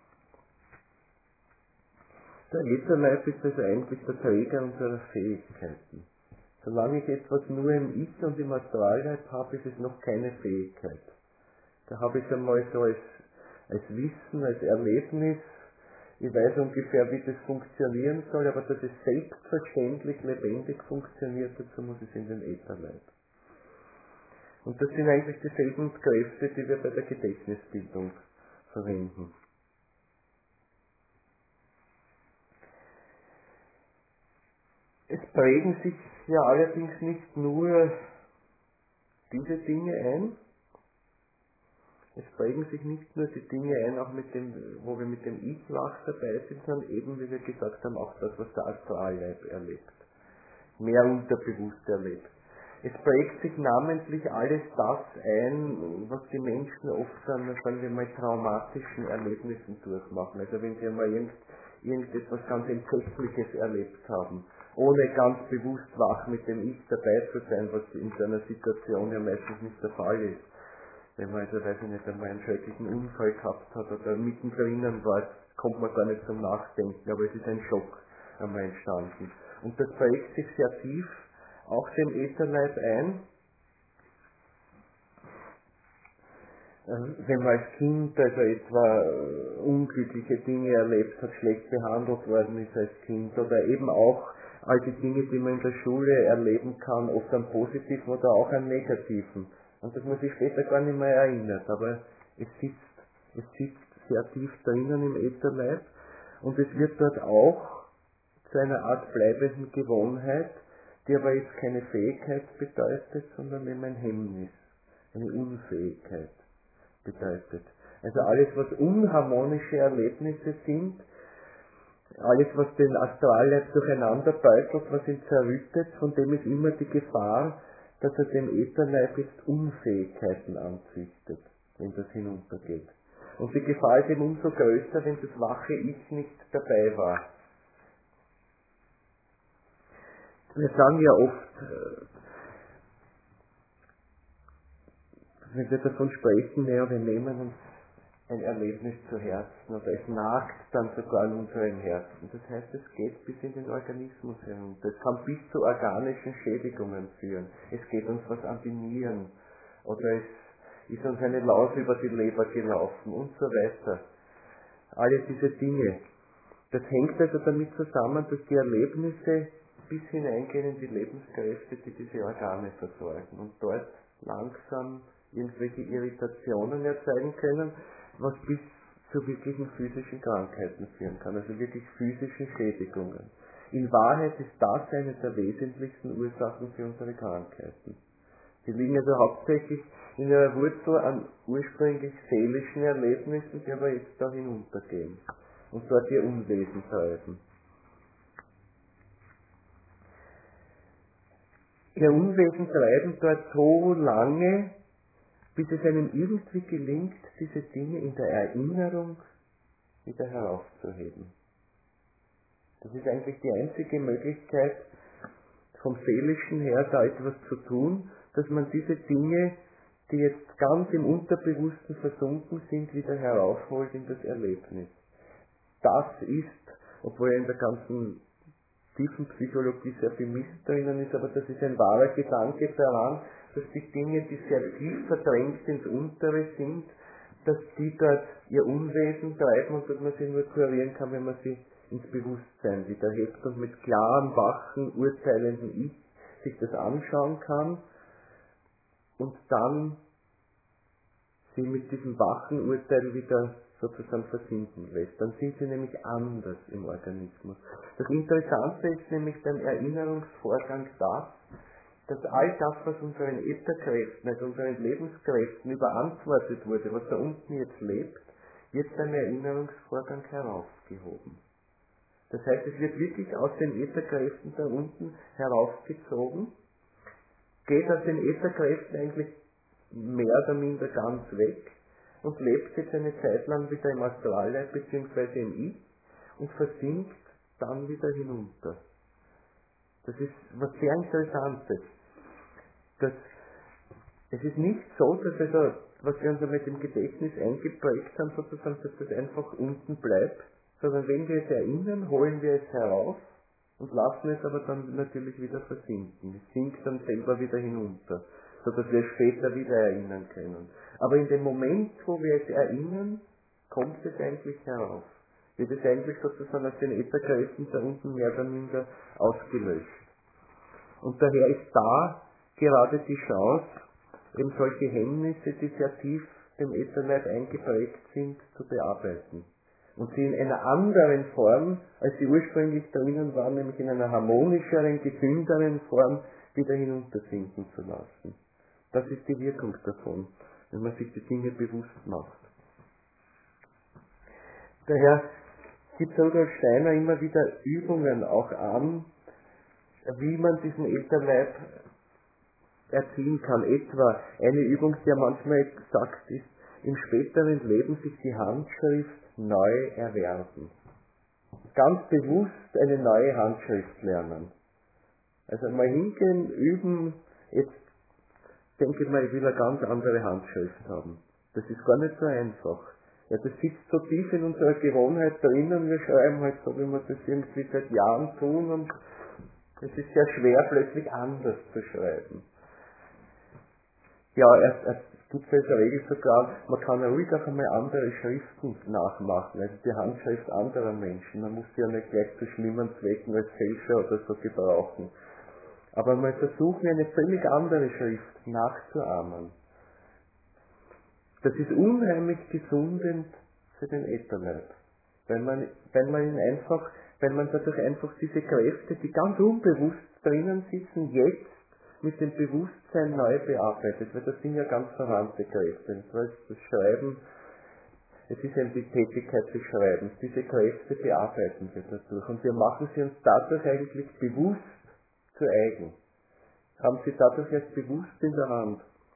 Der Ätherleib ist also eigentlich der Träger unserer Fähigkeiten. Solange ich etwas nur im Ich und im Astralleib habe, ist es noch keine Fähigkeit. Da habe ich einmal so als, als Wissen, als Erlebnis, ich weiß ungefähr, wie das funktionieren soll, aber dass es selbstverständlich lebendig funktioniert, dazu muss es in den Ätherleib. Und das sind eigentlich dieselben Kräfte, die wir bei der Gedächtnisbildung verwenden. Es prägen sich ja allerdings nicht nur diese Dinge ein, Es prägen sich nicht nur die Dinge ein, auch mit dem, wo wir mit dem Ich wach dabei sind, sondern eben, wie wir gesagt haben, auch das, was der Astralleib erlebt. Mehr unterbewusst erlebt. Es prägt sich namentlich alles das ein, was die Menschen oft an, sagen wir mal, traumatischen Erlebnissen durchmachen. Also wenn sie einmal irgend, irgendetwas ganz Entsetzliches erlebt haben, ohne ganz bewusst wach mit dem Ich dabei zu sein, was in so einer Situation ja meistens nicht der Fall ist. Wenn man also, weiß ich nicht, einmal einen schrecklichen Unfall gehabt hat oder mittendrin war, kommt man gar nicht zum Nachdenken, aber es ist ein Schock einmal entstanden. Und das prägt sich sehr tief auch den Ätherleib ein. Wenn man als Kind also etwa unglückliche Dinge erlebt hat, schlecht behandelt worden ist als Kind oder eben auch all die Dinge, die man in der Schule erleben kann, oft an positiven oder auch an negativen. Und das man sich später gar nicht mehr erinnert, aber es sitzt, es sitzt sehr tief drinnen im Ätherleib und es wird dort auch zu einer Art bleibenden Gewohnheit, die aber jetzt keine Fähigkeit bedeutet, sondern eben ein Hemmnis, eine Unfähigkeit bedeutet. Also alles, was unharmonische Erlebnisse sind, alles, was den Astralleib durcheinander beutelt, was ihn zerrüttet, von dem ist immer die Gefahr, dass er dem Ätherleib jetzt Unfähigkeiten anzüchtet, wenn das hinuntergeht. Und die Gefahr ist eben umso größer, wenn das wache Ich nicht dabei war. Wir sagen ja oft, wenn wir davon sprechen, naja, wir nehmen uns ein Erlebnis zu Herzen oder es nagt dann sogar in unserem Herzen. Das heißt, es geht bis in den Organismus herunter. Es kann bis zu organischen Schädigungen führen. Es geht uns was an die Nieren oder es ist uns eine Laus über die Leber gelaufen und so weiter. Alle diese Dinge. Das hängt also damit zusammen, dass die Erlebnisse bis hineingehen in die Lebenskräfte, die diese Organe versorgen und dort langsam irgendwelche Irritationen erzeugen können, was bis zu wirklichen physischen Krankheiten führen kann, also wirklich physischen Schädigungen. In Wahrheit ist das eine der wesentlichsten Ursachen für unsere Krankheiten. Die liegen also hauptsächlich in ihrer Wurzel an ursprünglich seelischen Erlebnissen, die aber jetzt da hinuntergehen und dort ihr Unwesen treiben. Ihr Unwesen treiben dort so lange, bis es einem irgendwie gelingt, diese Dinge in der Erinnerung wieder heraufzuheben. Das ist eigentlich die einzige Möglichkeit, vom Seelischen her da etwas zu tun, dass man diese Dinge, die jetzt ganz im Unterbewussten versunken sind, wieder heraufholt in das Erlebnis. Das ist, obwohl in der ganzen tiefen Psychologie sehr viel Mist drinnen ist, aber das ist ein wahrer Gedanke daran, dass die Dinge, die sehr tief verdrängt ins Untere sind, dass die dort ihr Unwesen treiben und dass man sie nur kurieren kann, wenn man sie ins Bewusstsein wieder hebt und mit klarem, wachen, urteilenden Ich sich das anschauen kann und dann sie mit diesem wachen Urteil wieder sozusagen versinken lässt. Dann sind sie nämlich anders im Organismus. Das Interessante ist nämlich beim Erinnerungsvorgang das, dass all das, was unseren Ätherkräften, also unseren Lebenskräften überantwortet wurde, was da unten jetzt lebt, wird beim Erinnerungsvorgang heraufgehoben. Das heißt, es wird wirklich aus den Ätherkräften da unten heraufgezogen, geht aus den Ätherkräften eigentlich mehr oder minder ganz weg und lebt jetzt eine Zeit lang wieder im Astralleib bzw. im Ich und versinkt dann wieder hinunter. Das ist was sehr Interessantes. Das, es ist nicht so, dass also, was wir uns mit dem Gedächtnis eingeprägt haben, sozusagen, dass das einfach unten bleibt, sondern wenn wir es erinnern, holen wir es heraus und lassen es aber dann natürlich wieder versinken. Es sinkt dann selber wieder hinunter, sodass wir es später wieder erinnern können. Aber in dem Moment, wo wir es erinnern, kommt es eigentlich herauf. Wird es eigentlich sozusagen aus den Ätherkräften da unten mehr oder minder ausgelöscht. Und daher ist da gerade die Chance, eben solche Hemmnisse, die sehr tief dem Ätherleib eingeprägt sind, zu bearbeiten. Und sie in einer anderen Form, als sie ursprünglich drinnen waren, nämlich in einer harmonischeren, gesünderen Form, wieder hinuntersinken zu lassen. Das ist die Wirkung davon. wenn man sich die Dinge bewusst macht. Daher gibt Rudolf Steiner immer wieder Übungen auch an, wie man diesen Ätherleib erziehen kann. Etwa eine Übung, die ja manchmal gesagt ist, im späteren Leben sich die Handschrift neu erwerben. Ganz bewusst eine neue Handschrift lernen. Also mal hingehen, üben, jetzt denke ich mal, ich will eine ganz andere Handschrift haben. Das ist gar nicht so einfach. Ja, das sitzt so tief in unserer Gewohnheit drinnen, wir schreiben halt so, wie wir das irgendwie seit Jahren tun, und es ist sehr schwer, plötzlich anders zu schreiben. Ja, es, es gibt ja in der Regel sogar, man kann ja ruhig auch einmal andere Schriften nachmachen, also die Handschrift anderer Menschen. Man muss sie ja nicht gleich zu schlimmen Zwecken als Fälscher oder so gebrauchen. Aber mal versuchen, eine völlig andere Schrift nachzuahmen. Das ist unheimlich gesundend für den Ätherleib. Wenn man, wenn man ihn einfach, wenn man dadurch einfach diese Kräfte, die ganz unbewusst drinnen sitzen, jetzt mit dem Bewusstsein neu bearbeitet, weil das sind ja ganz verwandte Kräfte. Das heißt, das Schreiben, es ist eben die Tätigkeit des Schreibens. Diese Kräfte bearbeiten wir dadurch. Und wir machen sie uns dadurch eigentlich bewusst zu eigen. Haben sie dadurch erst bewusst in der Hand.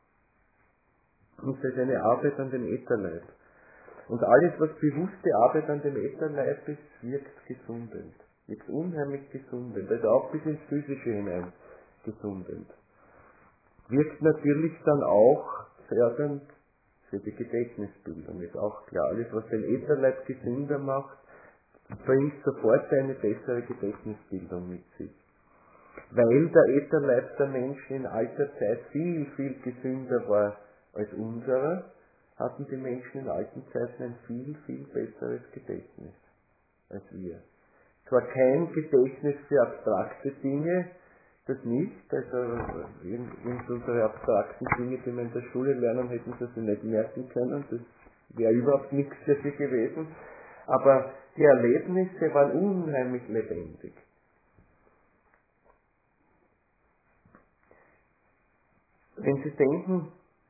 Und das ist eine Arbeit an dem Ätherleib. Und alles, was bewusste Arbeit an dem Ätherleib ist, wirkt gesundend. Wirkt unheimlich gesundend. Also auch bis ins Physische hinein gesundend. Wirkt natürlich dann auch fördernd für die Gedächtnisbildung, ist auch klar. Alles, was den Ätherleib gesünder macht, bringt sofort eine bessere Gedächtnisbildung mit sich. Weil der Ätherleib der Menschen in alter Zeit viel, viel gesünder war als unserer, hatten die Menschen in alten Zeiten ein viel, viel besseres Gedächtnis als wir. Zwar kein Gedächtnis für abstrakte Dinge, das nicht, also unsere abstrakten Dinge, die wir in der Schule lernen, hätten sie sich nicht merken können, das wäre überhaupt nichts für sie gewesen, aber die Erlebnisse waren unheimlich lebendig. Wenn Sie denken,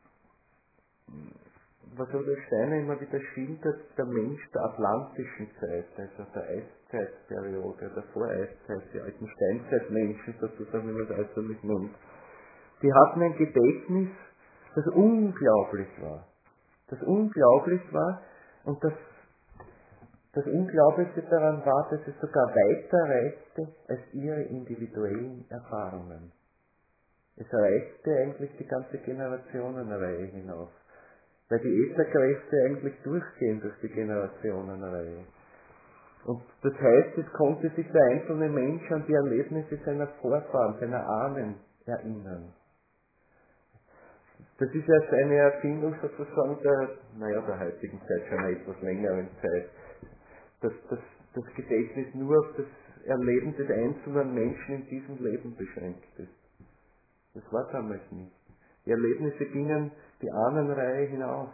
was Rudolf Steiner immer wieder schildert, der Mensch der atlantischen Zeit, also der Eiszeitperiode, der Voreiszeit, die alten Steinzeitmenschen sozusagen, wie man es äußerlich nennt, die hatten ein Gedächtnis, das unglaublich war. Das unglaublich war und das, das Unglaubliche daran war, dass es sogar weiter reichte als ihre individuellen Erfahrungen. Es reichte eigentlich die ganze Generationenreihe hinauf. Weil die Ätherkräfte eigentlich durchgehen durch die Generationenreihe. Und das heißt, es konnte sich der einzelne Mensch an die Erlebnisse seiner Vorfahren, seiner Ahnen erinnern. Das ist erst eine Erfindung sozusagen der, naja, der heutigen Zeit, schon einer etwas längeren Zeit, dass das, das Gedächtnis nur auf das Erleben des einzelnen Menschen in diesem Leben beschränkt ist. Das war damals nicht. Die Erlebnisse gingen die Ahnenreihe hinauf.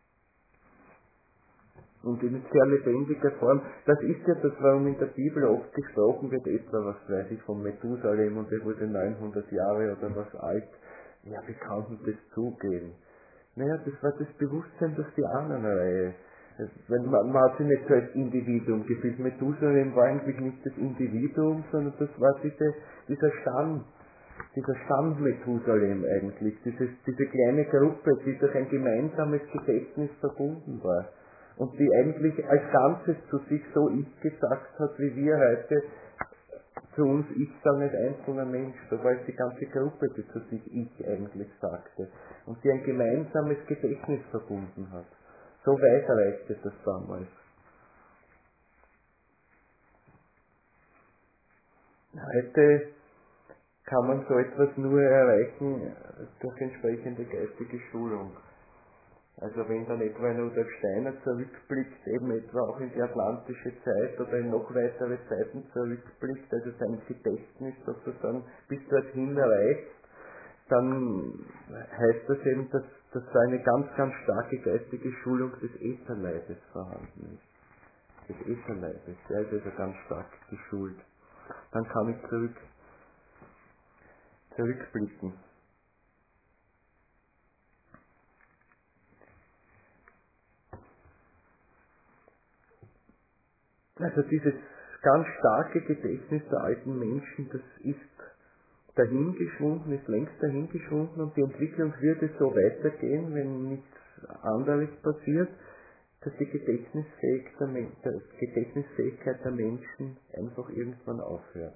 Und in sehr lebendiger Form. Das ist ja das, warum in der Bibel oft gesprochen wird, etwa, was weiß ich, von Methusalem und er wurde neunhundert Jahre oder was alt. Ja, wie kann denn das zugehen? Naja, das war das Bewusstsein durch die Ahnenreihe. Man, man hat sich nicht so als Individuum gefühlt. Methusalem war eigentlich nicht das Individuum, sondern das war diese, dieser Stamm. Dieser Stamm Methusalem eigentlich, dieses, diese kleine Gruppe, die durch ein gemeinsames Gedächtnis verbunden war und die eigentlich als Ganzes zu sich so Ich gesagt hat, wie wir heute zu uns Ich sagen als einzelner Mensch, so war es die ganze Gruppe, die zu sich Ich eigentlich sagte und die ein gemeinsames Gedächtnis verbunden hat. So weit reichte das damals. Heute kann man so etwas nur erreichen durch entsprechende geistige Schulung. Also wenn dann etwa ein Rudolf Steiner zurückblickt, eben etwa auch in die atlantische Zeit oder in noch weitere Zeiten zurückblickt, also sein Gedächtnis sozusagen bis dorthin erreicht, dann heißt das eben, dass, dass da eine ganz, ganz starke geistige Schulung des Ätherleibes vorhanden ist. Des Ätherleibes, der ist also ganz stark geschult. Dann kann ich zurück zurückblicken. Also dieses ganz starke Gedächtnis der alten Menschen, das ist dahingeschwunden, ist längst dahingeschwunden und die Entwicklung würde so weitergehen, wenn nichts anderes passiert, dass die Gedächtnisfähig der Men- der Gedächtnisfähigkeit der Menschen einfach irgendwann aufhört.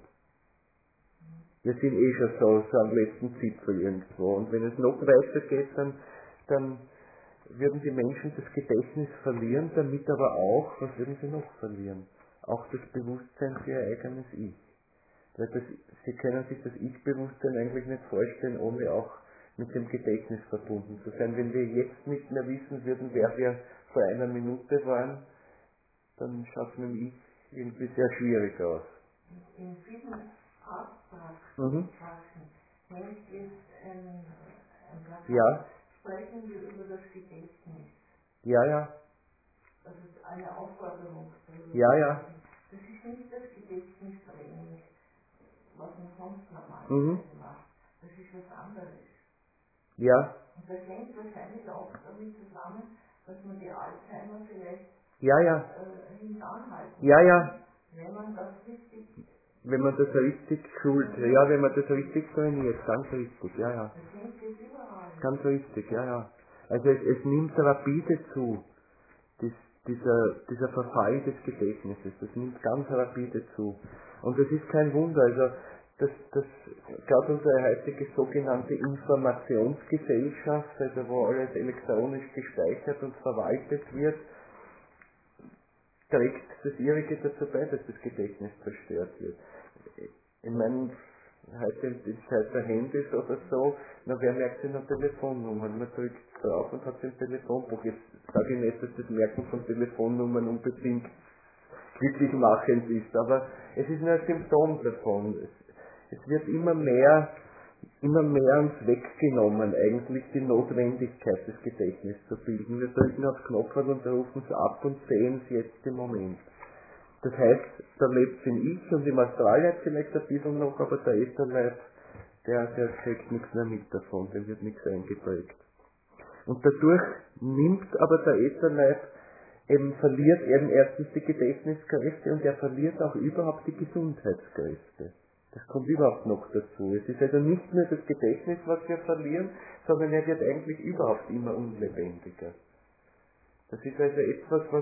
Wir sind eh schon so, so am letzten Zipfel irgendwo und wenn es noch weitergeht, dann, dann würden die Menschen das Gedächtnis verlieren, damit aber auch, was würden sie noch verlieren? Auch das Bewusstsein für ihr eigenes Ich. Weil das, sie können sich das Ich-Bewusstsein eigentlich nicht vorstellen, ohne auch mit dem Gedächtnis verbunden zu sein. Wenn wir jetzt nicht mehr wissen würden, wer wir vor einer Minute waren, dann schaut es mit dem Ich irgendwie sehr schwierig aus. In vielen Arztpraxen, Mhm. wenn ich jetzt ein, ein Plakat Ja, sprechen wir über das Gedächtnis. ja, ja, Das ist eine Aufforderung. ja, ja. Das ist nicht das Gedächtnistraining, was man sonst normalerweise Mhm. macht. Das ist was anderes. Ja, Und das hängt wahrscheinlich auch damit zusammen, dass man die Alzheimer vielleicht ja, ja, äh, hintanhalten ja, ja. wenn man das richtig, Wenn man das richtig schult, ja, wenn man das richtig trainiert, ganz richtig, ja, ja. das hängt jetzt überall. Ganz richtig, ja, ja. Also es, es nimmt rapide zu, dies, dieser, dieser Verfall des Gedächtnisses, das nimmt ganz rapide zu. Und das ist kein Wunder, also das, das gerade unsere heutige sogenannte Informationsgesellschaft, also wo alles elektronisch gespeichert und verwaltet wird, trägt das ihrige dazu bei, dass das Gedächtnis zerstört wird. Ich meine, heute in der Zeit der Handys oder so, na, wer merkt sich noch Telefonnummern? Man drückt drauf und hat sein Telefonbuch. Jetzt sage ich nicht, dass das Merken von Telefonnummern unbedingt glücklich machend ist, aber es ist nur ein Symptom davon. Es, es wird immer mehr, immer mehr uns weggenommen, eigentlich die Notwendigkeit des Gedächtnisses zu bilden. Wir drücken aufs Knopfrad und rufen es ab und sehen es jetzt im Moment. Das heißt, da lebt es in Ich und im Astralleib vielleicht ein bisschen noch, aber der Ätherleib, der, der kriegt nichts mehr mit davon, dem wird nichts eingeprägt. Und dadurch nimmt aber der Ätherleib eben, verliert eben erstens die Gedächtniskräfte und er verliert auch überhaupt die Gesundheitskräfte. Das kommt überhaupt noch dazu. Es ist also nicht nur das Gedächtnis, was wir verlieren, sondern er wird eigentlich überhaupt immer unlebendiger. Das ist also etwas, was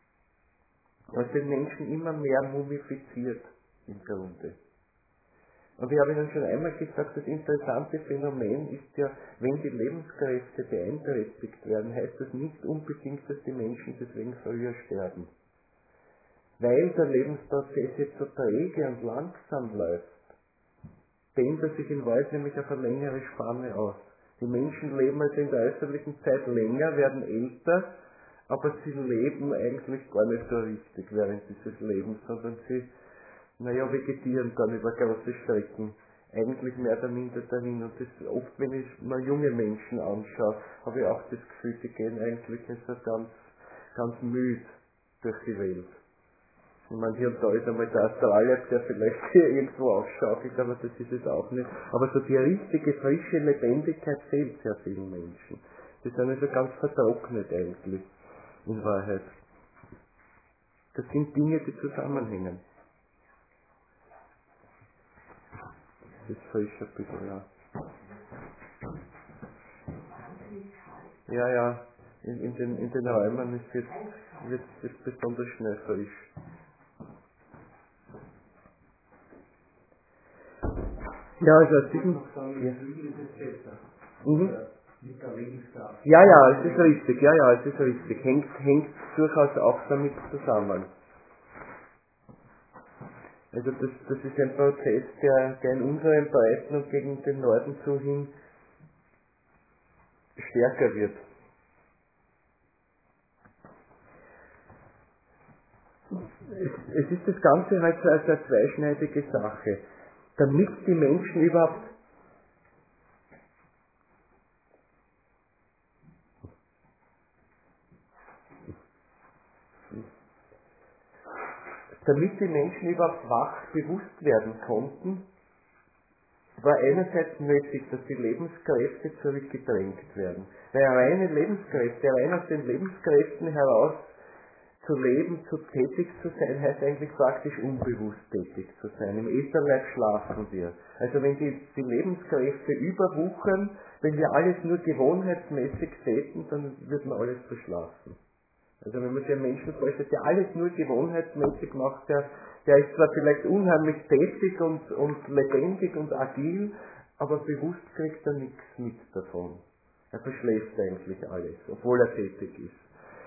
was den Menschen immer mehr mumifiziert im Grunde. Und ich habe Ihnen schon einmal gesagt, das interessante Phänomen ist ja, wenn die Lebenskräfte beeinträchtigt werden, heißt das nicht unbedingt, dass die Menschen deswegen früher sterben. Weil der Lebensprozess jetzt so träge und langsam läuft, dehnt er sich in Wahrheit nämlich auf eine längere Spanne aus. Die Menschen leben also in der äußerlichen Zeit länger, werden älter, aber sie leben eigentlich gar nicht so richtig während dieses Lebens, sondern sie, naja, vegetieren dann über große Strecken, eigentlich mehr oder minder dahin. Und das oft, wenn ich mal junge Menschen anschaue, habe ich auch das Gefühl, die gehen eigentlich so ganz, ganz müde durch die Welt. Ich meine, hier und da ist einmal der Astralleib, der vielleicht hier irgendwo aufschaukelt, aber das ist es auch nicht. Aber so die richtige, frische Lebendigkeit fehlt sehr vielen Menschen. Die sind also ganz vertrocknet eigentlich. In Wahrheit. Das sind Dinge, die zusammenhängen. Das ist frisch ein bisschen, ja. Ja, ja, in, in, den, in den Räumen ist jetzt, wird es besonders schnell frisch. Ja, also aus diesem... Ja. Mhm. Ja, ja, es ist richtig, ja, ja, es ist richtig. Hängt, hängt durchaus auch damit zusammen. Also das, das ist ein Prozess, der, der in unseren Breiten und gegen den Norden zu hin stärker wird. Es, es ist das Ganze halt so als eine zweischneidige Sache. Damit die Menschen überhaupt Damit die Menschen überhaupt wach bewusst werden konnten, war einerseits nötig, dass die Lebenskräfte zurückgedrängt werden. Weil reine Lebenskräfte, rein aus den Lebenskräften heraus zu leben, zu tätig zu sein, heißt eigentlich praktisch unbewusst tätig zu sein. Im Ätherleib schlafen wir. Also wenn die, die Lebenskräfte überwuchern, wenn wir alles nur gewohnheitsmäßig täten, dann wird man alles verschlafen. Also wenn man sich einen Menschen vorstellt, der alles nur gewohnheitsmäßig macht, der, der ist zwar vielleicht unheimlich tätig und, und lebendig und agil, aber bewusst kriegt er nichts mit davon. Er verschläft eigentlich alles, obwohl er tätig ist.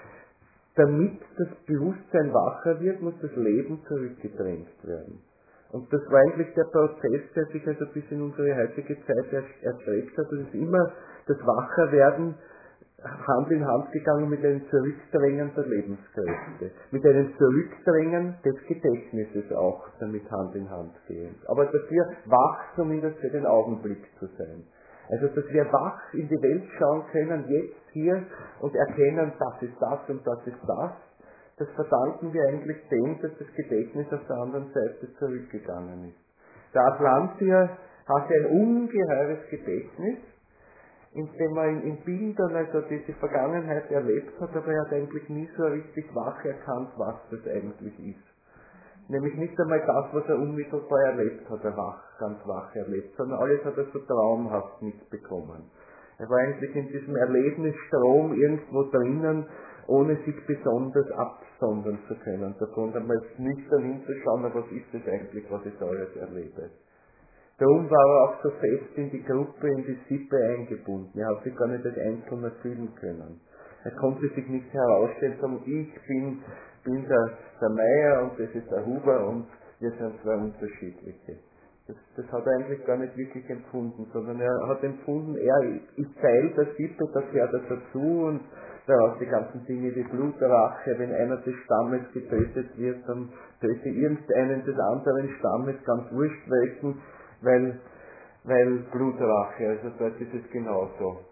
Damit das Bewusstsein wacher wird, muss das Leben zurückgedrängt werden. Und das war eigentlich der Prozess, der sich also bis in unsere heutige Zeit erstreckt hat. Das ist immer das Wacherwerden Hand in Hand gegangen mit einem Zurückdrängen der Lebenskräfte. Mit einem Zurückdrängen des Gedächtnisses auch damit Hand in Hand gehen. Aber dafür wach zumindest für den Augenblick zu sein. Also, dass wir wach in die Welt schauen können, jetzt hier, und erkennen, das ist das und das ist das, das verdanken wir eigentlich dem, dass das Gedächtnis auf der anderen Seite zurückgegangen ist. Der Atlantier hatte ein ungeheures Gedächtnis, indem er in, in Bildern also diese Vergangenheit erlebt hat, aber er hat eigentlich nie so richtig wach erkannt, was das eigentlich ist. Nämlich nicht einmal das, was er unmittelbar erlebt hat, er wach, ganz wach erlebt, sondern alles hat er so traumhaft mitbekommen. Er war eigentlich in diesem Erlebnisstrom irgendwo drinnen, ohne sich besonders absondern zu können davon, einmal nüchtern hinzuschauen, was ist das eigentlich, was ich da alles erlebe. Darum war er auch so fest in die Gruppe, in die Sippe eingebunden. Er hat sich gar nicht als Einzelner fühlen können. Er konnte sich nicht herausstellen, sagen, ich bin, bin der, der Meier und das ist der Huber und wir sind zwei unterschiedliche. Das, das hat er eigentlich gar nicht wirklich empfunden, sondern er hat empfunden, er ist Teil der Sippe, da gehört er dazu und daraus die ganzen Dinge wie Blutrache, wenn einer des Stammes getötet wird, dann töte irgendeinen des anderen Stammes, ganz wurscht welchen, weil, weil Blutrache, also dort ist es genauso.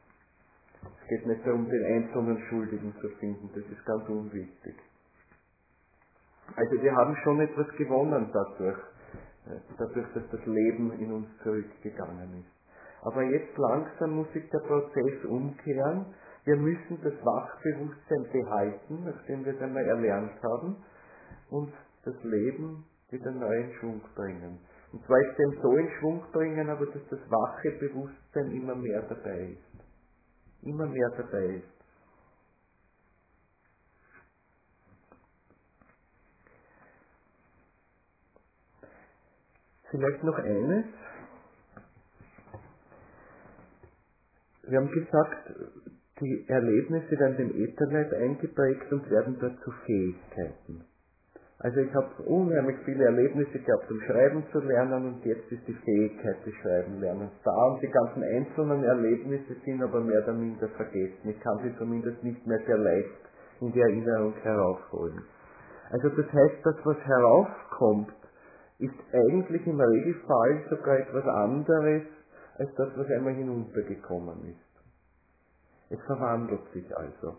Es geht nicht darum, den einzelnen Schuldigen zu finden, das ist ganz unwichtig. Also wir haben schon etwas gewonnen dadurch, dadurch, dass das Leben in uns zurückgegangen ist. Aber jetzt langsam muss sich der Prozess umkehren. Wir müssen das Wachbewusstsein behalten, nachdem wir es einmal erlernt haben, und das Leben wieder neu in Schwung bringen. Und zwar ist dem so in Schwung bringen, aber dass das wache Bewusstsein immer mehr dabei ist. Immer mehr dabei ist. Vielleicht noch eines. Wir haben gesagt, die Erlebnisse werden dem Ätherleib eingeprägt und werden dort zu Fähigkeiten. Also ich habe unheimlich viele Erlebnisse gehabt, um Schreiben zu lernen, und jetzt ist die Fähigkeit des Schreibenlernens da, und die ganzen einzelnen Erlebnisse sind aber mehr oder minder vergessen. Ich kann sie zumindest nicht mehr sehr leicht in die Erinnerung heraufholen. Also das heißt, das, was heraufkommt, ist eigentlich im Regelfall sogar etwas anderes als das, was einmal hinuntergekommen ist. Es verwandelt sich also.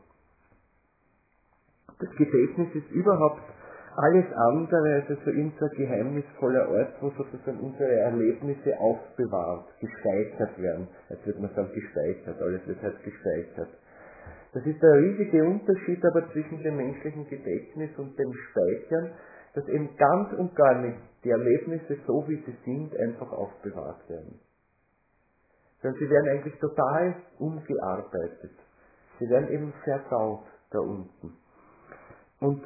Das Gedächtnis ist überhaupt alles andere als so ein geheimnisvoller Ort, wo sozusagen unsere Erlebnisse aufbewahrt, gespeichert werden. Jetzt wird man sagen, gespeichert, alles wird halt gespeichert. Das ist der riesige Unterschied aber zwischen dem menschlichen Gedächtnis und dem Speichern, dass eben ganz und gar nicht die Erlebnisse so wie sie sind einfach aufbewahrt werden. Sondern sie werden eigentlich total umgearbeitet. Sie werden eben verdaut da unten. Und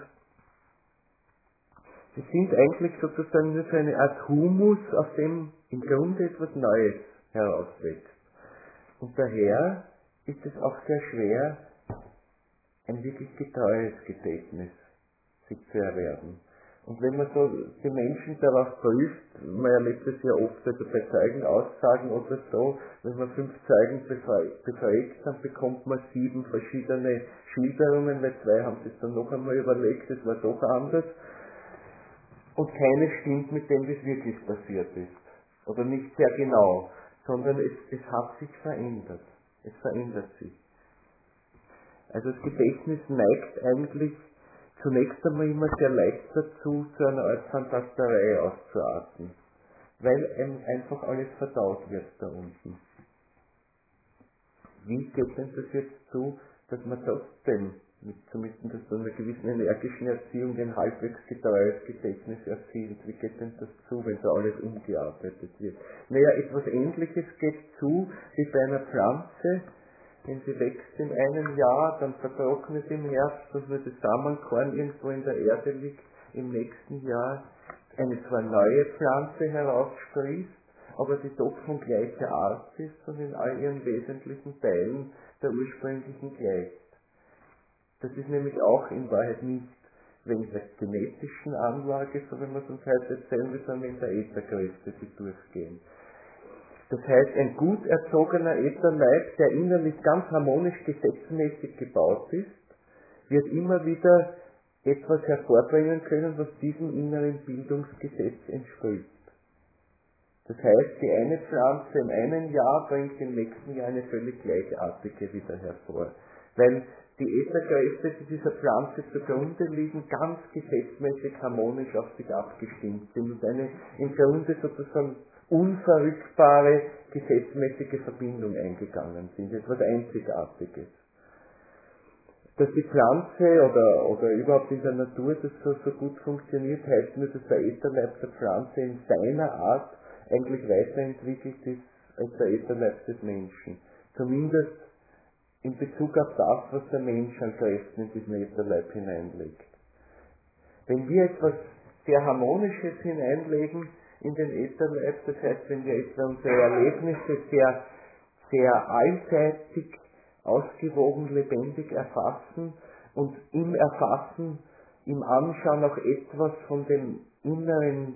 sie sind eigentlich sozusagen nur so eine Art Humus, aus dem im Grunde etwas Neues herauswächst. Und daher ist es auch sehr schwer, ein wirklich getreues Gedächtnis sich zu erwerben. Und wenn man so die Menschen darauf prüft, man erlebt es ja oft also bei Zeugenaussagen oder so, wenn man fünf Zeugen befragt, dann bekommt man sieben verschiedene Schilderungen, weil zwei haben sich dann noch einmal überlegt, es war doch anders. Und keine stimmt mit dem, wie es wirklich passiert ist. Oder nicht sehr genau, sondern es, es hat sich verändert. Es verändert sich. Also das Gedächtnis neigt eigentlich zunächst einmal immer sehr leicht dazu, zu einer Art Fantasterei auszuarten, weil einem einfach alles verdaut wird da unten. Wie geht denn das jetzt zu, dass man trotzdem mit zumindest so einer gewissen energischen Erziehung ein halbwegs getreues Gedächtnis erzielt. Wie geht denn das zu, wenn da alles umgearbeitet wird? Naja, etwas Ähnliches geht zu wie bei einer Pflanze. Wenn sie wächst in einem Jahr, dann vertrocknet im Herbst und nur das Samenkorn irgendwo in der Erde liegt, im nächsten Jahr eine zwar neue Pflanze heraussprießt, aber die doch von gleicher Art ist und in all ihren wesentlichen Teilen der ursprünglichen gleicht. Das ist nämlich auch in Wahrheit nicht wegen der genetischen Anlage, so wie man es uns heute erzählen will, sondern wegen der Ätherkräfte, die durchgehen. Das heißt, ein gut erzogener Ätherleib, der innerlich ganz harmonisch gesetzmäßig gebaut ist, wird immer wieder etwas hervorbringen können, was diesem inneren Bildungsgesetz entspricht. Das heißt, die eine Pflanze im einen Jahr bringt im nächsten Jahr eine völlig gleichartige wieder hervor. Weil die Ätherkräfte, die dieser Pflanze zugrunde liegen, ganz gesetzmäßig harmonisch auf sich abgestimmt sind und eine im Grunde sozusagen unverrückbare gesetzmäßige Verbindung eingegangen sind. Etwas Einzigartiges. Dass die Pflanze oder, oder überhaupt in der Natur das so, so gut funktioniert, heißt nur, dass der Ätherleib der Pflanze in seiner Art eigentlich weiterentwickelt ist als der Ätherleib des Menschen. Zumindest in Bezug auf das, was der Mensch an Kräften in diesen Ätherleib hineinlegt. Wenn wir etwas sehr Harmonisches hineinlegen in den Ätherleib, das heißt, wenn wir etwa unsere Erlebnisse sehr, sehr allseitig, ausgewogen, lebendig erfassen und im Erfassen, im Anschauen auch etwas von dem inneren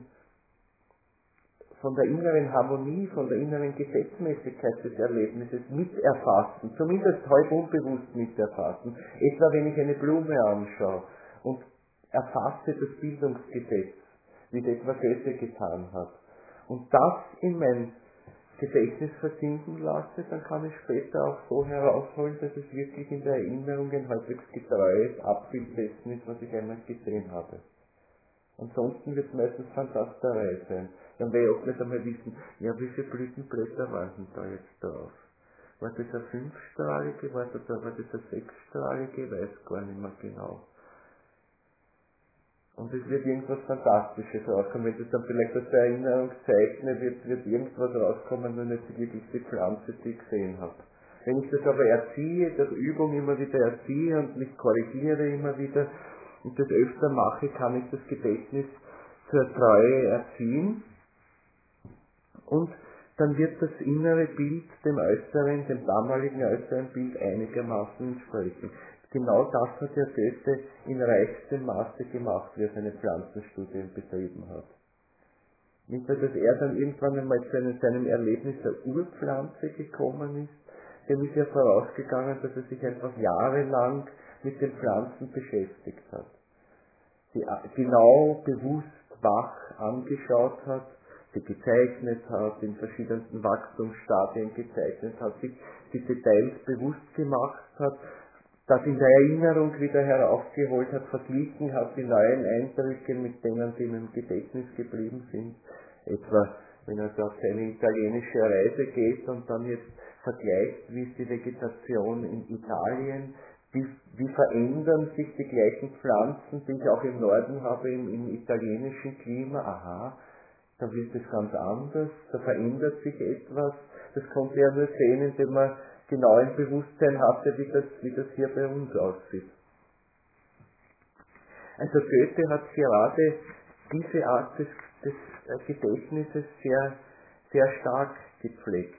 von der inneren Harmonie, von der inneren Gesetzmäßigkeit des Erlebnisses miterfassen, zumindest halb unbewusst miterfassen. Etwa wenn ich eine Blume anschaue und erfasse das Bildungsgesetz, wie das etwa Goethe getan hat, und das in mein Gedächtnis versinken lasse, dann kann ich später auch so herausholen, dass es wirklich in der Erinnerung ein halbwegs getreues Abbild dessen ist, was ich einmal gesehen habe. Ansonsten wird es meistens Fantasterei sein. Dann werde ich auch nicht einmal wissen, ja, wie viele Blütenblätter waren denn da jetzt drauf? War das eine fünfstrahlige, war das, war das eine sechsstrahlige? Ich weiß gar nicht mehr genau. Und es wird irgendwas Fantastisches rauskommen. Wenn das dann vielleicht aus der Erinnerung zeichne, wird, wird irgendwas rauskommen, nur nicht wirklich die Pflanze, die ich gesehen habe. Wenn ich das aber erziehe, durch Übung immer wieder erziehe und mich korrigiere immer wieder, und das öfter mache, kann ich das Gedächtnis zur Treue erziehen und dann wird das innere Bild dem äußeren, dem damaligen äußeren Bild einigermaßen entsprechen. Genau das hat ja Goethe in reichstem Maße gemacht, wie er seine Pflanzenstudien betrieben hat. Nicht nur, dass er dann irgendwann einmal zu einem, seinem Erlebnis der Urpflanze gekommen ist, dem ist ja vorausgegangen, dass er sich einfach jahrelang mit den Pflanzen beschäftigt hat. Sie genau bewusst wach angeschaut hat, sie gezeichnet hat, in verschiedensten Wachstumsstadien gezeichnet hat, sich die Details bewusst gemacht hat, das in der Erinnerung wieder heraufgeholt hat, verglichen hat, die neuen Eindrücke mit denen, die im Gedächtnis geblieben sind. Etwa, wenn er auf seine italienische Reise geht und dann jetzt vergleicht, wie ist die Vegetation in Italien, Wie, wie verändern sich die gleichen Pflanzen, die ich auch im Norden habe, im, im italienischen Klima? Aha, da wird es ganz anders, da verändert sich etwas. Das konnte er nur sehen, indem man genau ein Bewusstsein hatte, wie das, wie das hier bei uns aussieht. Also Goethe hat gerade diese Art des, des Gedächtnisses sehr, sehr stark gepflegt.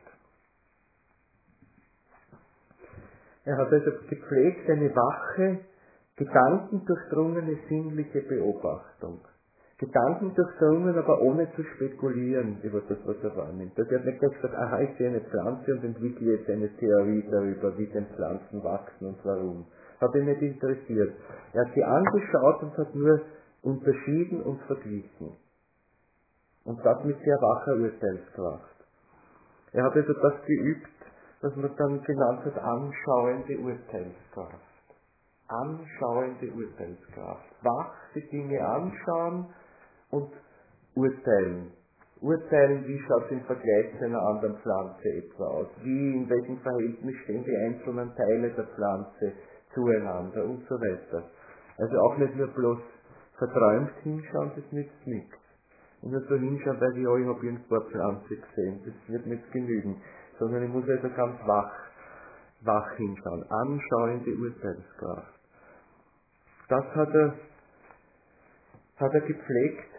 Er hat also gepflegt eine wache, gedankendurchdrungene sinnliche Beobachtung. Gedankendurchdrungen, aber ohne zu spekulieren über das, was er wahrnimmt. Also er hat nicht gesagt, aha, ich sehe eine Pflanze und entwickle jetzt eine Theorie darüber, wie denn Pflanzen wachsen und warum. Hat ihn nicht interessiert. Er hat sie angeschaut und hat nur unterschieden und verglichen. Und das mit sehr wacher Urteilskraft. Er hat also das geübt, was man dann genannt hat, anschauende Urteilskraft. Anschauende Urteilskraft. Wach die Dinge anschauen und urteilen. Urteilen, wie schaut es im Vergleich zu einer anderen Pflanze etwa aus? Wie, in welchem Verhältnis stehen die einzelnen Teile der Pflanze zueinander und so weiter. Also auch nicht nur bloß verträumt hinschauen, das nützt nichts. Und nur so hinschauen, weil ich, ja, ich habe irgendwo eine Pflanze gesehen, das wird nicht genügen. Sondern ich muss also ganz wach, wach hinschauen, anschauende Urteilskraft. Das hat er, hat er gepflegt.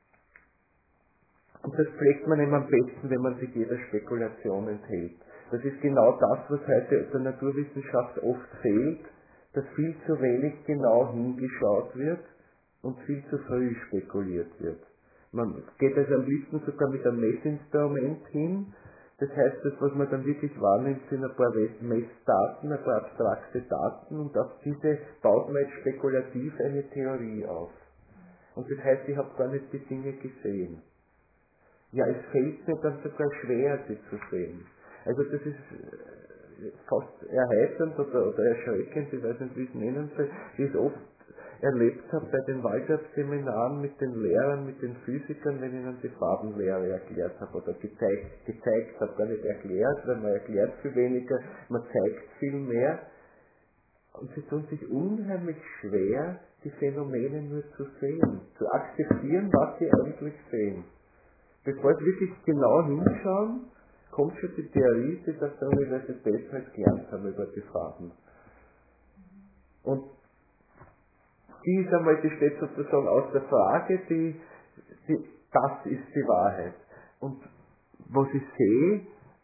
Und das pflegt man eben am besten, wenn man sich jeder Spekulation enthält. Das ist genau das, was heute der Naturwissenschaft oft fehlt, dass viel zu wenig genau hingeschaut wird und viel zu früh spekuliert wird. Man geht also am liebsten sogar mit einem Messinstrument hin. Das heißt, das, was man dann wirklich wahrnimmt, sind ein paar Messdaten, ein paar abstrakte Daten und auf diese baut man jetzt spekulativ eine Theorie auf. Und das heißt, ich habe gar nicht die Dinge gesehen. Ja, es fällt mir dann sogar schwer, sie zu sehen. Also das ist fast erheiternd oder, oder erschreckend, ich weiß nicht, wie ich es nennen soll, wie ich es oft erlebt habe bei den Waldorf-Seminaren mit den Lehrern, mit den Physikern, wenn ich ihnen die Farbenlehre erklärt habe oder gezeigt, gezeigt habe, gar nicht erklärt, weil man erklärt viel weniger, man zeigt viel mehr. Und sie tun sich unheimlich schwer, die Phänomene nur zu sehen, zu akzeptieren, was sie eigentlich sehen. Bevor sie wirklich genau hinschauen, kommt schon die Theorie, die auf der Universität halt gelernt haben über die Farben. Und die ist einmal, die steht sozusagen aus der Frage, die, die, das ist die Wahrheit. Und was ich sehe,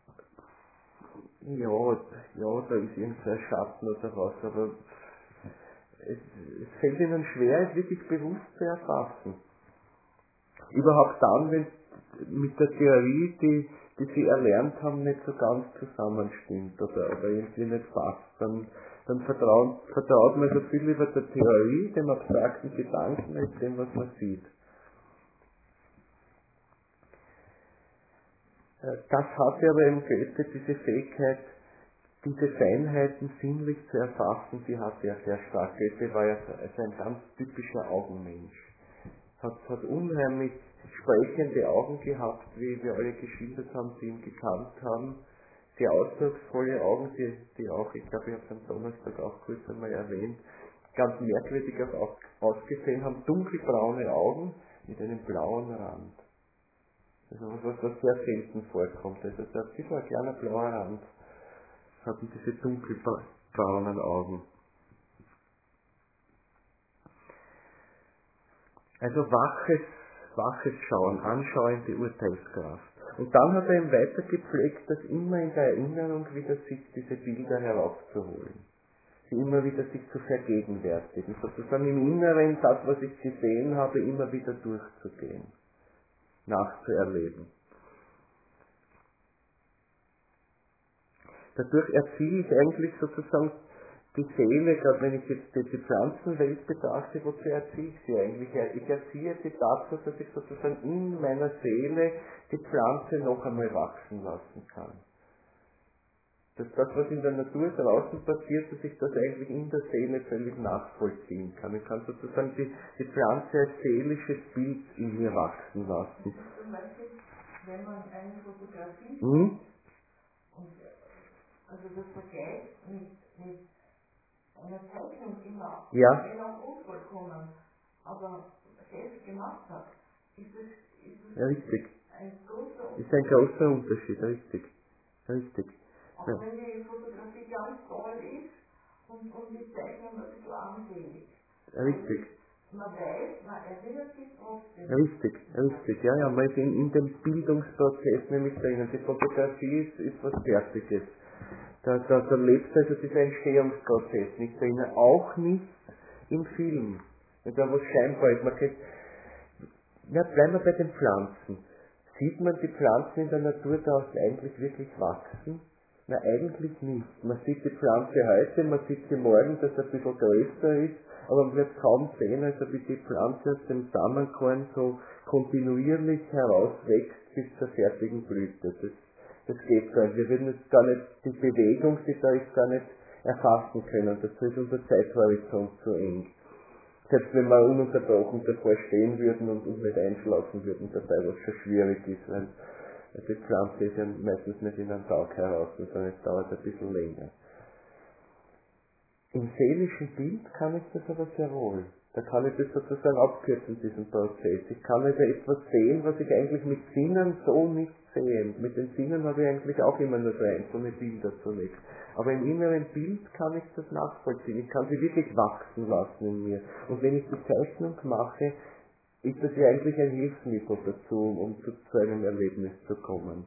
ja, ja, da ist irgendein Schatten oder was, aber es, es fällt ihnen schwer, es wirklich bewusst zu erfassen. Überhaupt dann, wenn es mit der Theorie, die, die sie erlernt haben, nicht so ganz zusammenstimmt oder, oder irgendwie nicht passt, dann, dann vertraut, vertraut man so viel lieber der Theorie, dem abstrakten Gedanken, als dem, was man sieht. Das hatte aber im Goethe diese Fähigkeit, diese Feinheiten sinnlich zu erfassen, die hatte er sehr stark. Goethe war ja ein ganz typischer Augenmensch. Hat, hat unheimlich sprechende Augen gehabt, wie wir alle geschildert haben, die ihn gekannt haben. Sehr ausdrucksvolle Augen, die, die auch, ich glaube, ich habe es am Donnerstag auch kurz einmal erwähnt, ganz merkwürdig auch ausgesehen haben, dunkelbraune Augen mit einem blauen Rand. Also was, was sehr selten vorkommt. Also so ein bisschen ein kleiner blauer Rand hatten diese dunkelbraunen Augen. Also waches, waches Schauen, anschauende Urteilskraft. Und dann hat er ihm weiter gepflegt, das immer in der Erinnerung wieder sich diese Bilder herauszuholen. Sie immer wieder sich zu vergegenwärtigen. Sozusagen im Inneren das, was ich gesehen habe, immer wieder durchzugehen. Nachzuerleben. Dadurch erziehe ich eigentlich sozusagen die Seele, gerade wenn ich jetzt die, die Pflanzenwelt betrachte, wozu erziehe ich sie eigentlich? Ich erziehe sie dazu, dass ich sozusagen in meiner Seele die Pflanze noch einmal wachsen lassen kann. Dass das, was in der Natur draußen passiert, dass ich das eigentlich in der Seele völlig nachvollziehen kann. Ich kann sozusagen die, die Pflanze als seelisches Bild in mir wachsen lassen. Zum Beispiel, wenn man eine Fotografie Hm? und also das vergleicht mit, mit einer Zeichnung immer, Ja. wenn auch unvollkommen, aber selbst gemacht hat, ist es, ist es Ja, richtig. ein großer Unterschied. Ist ein großer Unterschied, richtig. Richtig. Auch Ja. wenn die Fotografie ganz toll ist und, und die Zeichnung ein bisschen armselig. Richtig. Man weiß, man erinnert sich trotzdem. Richtig, richtig. Ja, ja, man ist in, in dem Bildungsprozess nämlich drinnen. Die Fotografie ist, ist was Fertiges. Da, da, da lebt also dieser Entstehungsprozess nicht drinnen. Auch nicht im Film. Wenn da was scheinbar ist. Man kann, ja, bleiben wir bei den Pflanzen. Sieht man die Pflanzen in der Natur da eigentlich wirklich wachsen? Na, eigentlich nicht. Man sieht die Pflanze heute, man sieht sie morgen, dass sie ein bisschen größer ist, aber man wird kaum sehen, also wie die Pflanze aus dem Samenkorn so kontinuierlich herauswächst bis zur fertigen Blüte. Das, das geht gar nicht. Wir würden jetzt gar nicht die Bewegung, die da ist, gar nicht erfassen können. Dazu ist unser Zeithorizont zu eng. Selbst wenn wir ununterbrochen davor stehen würden und uns nicht einschlafen würden dabei, was schon schwierig ist, weil die Pflanze ist ja meistens nicht in einem Tag heraus, sondern es dauert ein bisschen länger. Im seelischen Bild kann ich das aber sehr wohl. Da kann ich das sozusagen abkürzen, diesen Prozess. Ich kann also etwas sehen, was ich eigentlich mit Sinnen so nicht sehe. Mit den Sinnen habe ich eigentlich auch immer nur so einzelne Bilder zunächst. Aber im inneren Bild kann ich das nachvollziehen. Ich kann sie wirklich wachsen lassen in mir. Und wenn ich die Zeichnung mache, ist das ja eigentlich ein Hilfsmittel dazu, um zu, zu einem Erlebnis zu kommen.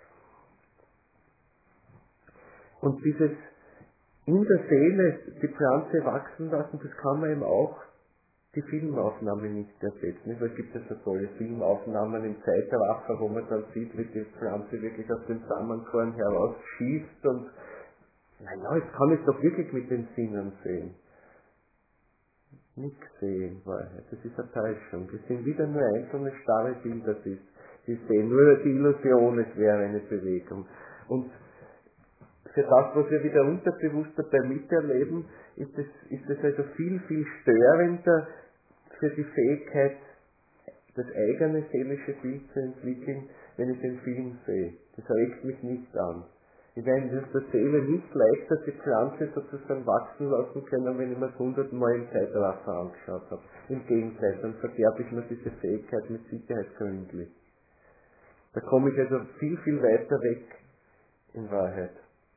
Und dieses in der Seele die Pflanze wachsen lassen, das kann man eben auch die Filmaufnahme nicht ersetzen. Es gibt ja so tolle Filmaufnahmen im Zeitraffer, wo man dann sieht, wie die Pflanze wirklich aus dem Samenkorn herausschießt und naja, jetzt kann ich doch wirklich mit den Sinnen sehen. Nichts sehen, Wahrheit. Das ist eine Täuschung. Das sind wieder nur einzelne starre Bilder, die, die sehen nur die Illusion, es wäre eine Bewegung. Und für das, was wir wieder unterbewusst dabei miterleben, ist es, ist es also viel, viel störender für die Fähigkeit, das eigene seelische Bild zu entwickeln, wenn ich den Film sehe. Das regt mich nicht an. Ich werde in der Seele nicht leichter die Pflanze sozusagen wachsen lassen können, wenn ich mir das hundertmal im Zeitraffer angeschaut habe. Im Gegenteil, dann verderbe ich mir diese Fähigkeit mit Sicherheit gründlich. Da komme ich also viel, viel weiter weg in Wahrheit.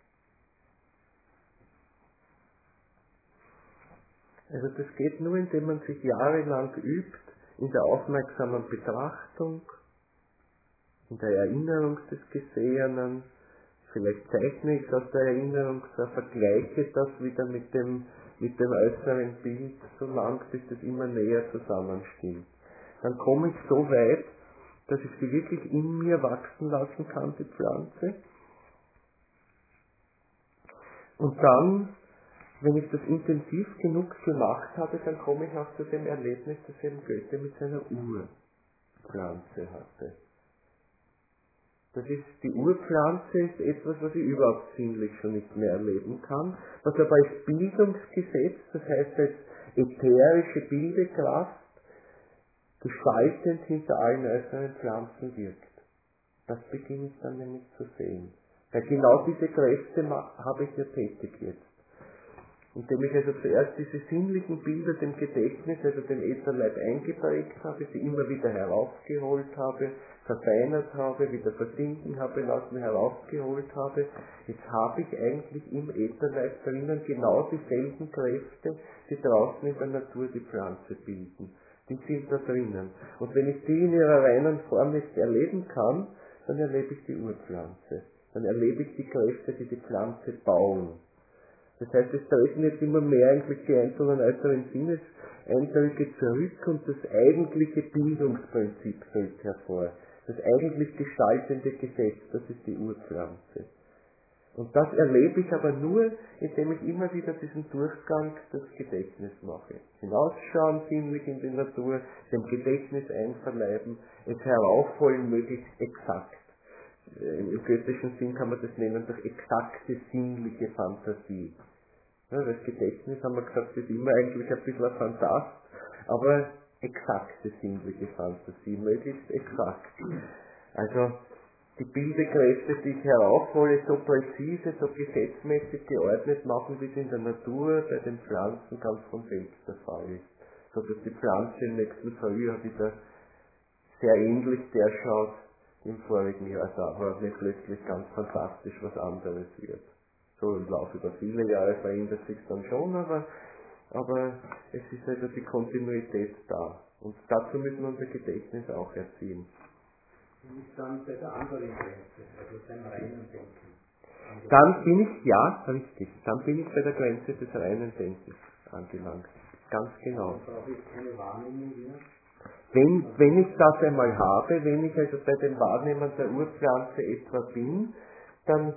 Also das geht nur, indem man sich jahrelang übt in der aufmerksamen Betrachtung, in der Erinnerung des Gesehenen. Vielleicht zeichne ich aus der Erinnerung, so vergleiche das wieder mit dem, mit dem äußeren Bild, so lang, bis das immer näher zusammenstimmt. Dann komme ich so weit, dass ich sie wirklich in mir wachsen lassen kann, die Pflanze. Und dann, wenn ich das intensiv genug gemacht habe, dann komme ich auch zu dem Erlebnis, das eben Goethe mit seiner Urpflanze hatte. Das ist, die Urpflanze ist etwas, was ich überhaupt sinnlich schon nicht mehr erleben kann, was aber als Bildungsgesetz, das heißt als ätherische Bildekraft, gestaltend hinter allen äußeren Pflanzen wirkt. Das beginne ich dann nämlich zu sehen. Weil genau diese Kräfte habe ich ja tätig jetzt. Indem ich also zuerst diese sinnlichen Bilder dem Gedächtnis, also dem Ätherleib eingeprägt habe, sie immer wieder herausgeholt habe, verfeinert habe, wieder versinken habe lassen, herausgeholt habe. Jetzt habe ich eigentlich im Ätherleib drinnen genau dieselben Kräfte, die draußen in der Natur die Pflanze bilden. Die sind da drinnen. Und wenn ich die in ihrer reinen Form nicht erleben kann, dann erlebe ich die Urpflanze. Dann erlebe ich die Kräfte, die die Pflanze bauen. Das heißt, es treten jetzt immer mehr eigentlich die einzelnen äußeren Sinneseindrücke zurück und das eigentliche Bildungsprinzip fällt hervor. Das eigentlich gestaltende Gesetz, das ist die Urpflanze. Und das erlebe ich aber nur, indem ich immer wieder diesen Durchgang des Gedächtnisses mache. Hinausschauen sinnlich in die Natur, dem Gedächtnis einverleiben, es heraufholen möglichst exakt. Im goethischen Sinn kann man das nennen durch exakte sinnliche Fantasie. Ja, das Gedächtnis, haben wir gesagt, ist immer eigentlich ein bisschen ein Phantast, aber exakte sinnliche Fantasie, möglichst exakt. Also die Bildekräfte, die ich heraufhole, so präzise, so gesetzmäßig geordnet machen, wie es in der Natur bei den Pflanzen ganz von selbst der Fall ist. So dass die Pflanze im nächsten Frühjahr wieder sehr ähnlich der schaut im vorigen Jahr, aber nicht plötzlich ganz fantastisch was anderes wird. So im Laufe über viele Jahre verändert sich dann schon, aber, aber es ist also die Kontinuität da. Und dazu müssen wir unser Gedächtnis auch erziehen. Und ist dann bei der anderen Grenze, also beim reinen Denken. Dann bin ich, ja, richtig, dann bin ich bei der Grenze des reinen Denkens angelangt. Ganz genau. Dann brauche ich keine Wahrnehmung mehr. Wenn, wenn ich das einmal habe, wenn ich also bei dem Wahrnehmen der Urpflanze etwa bin, dann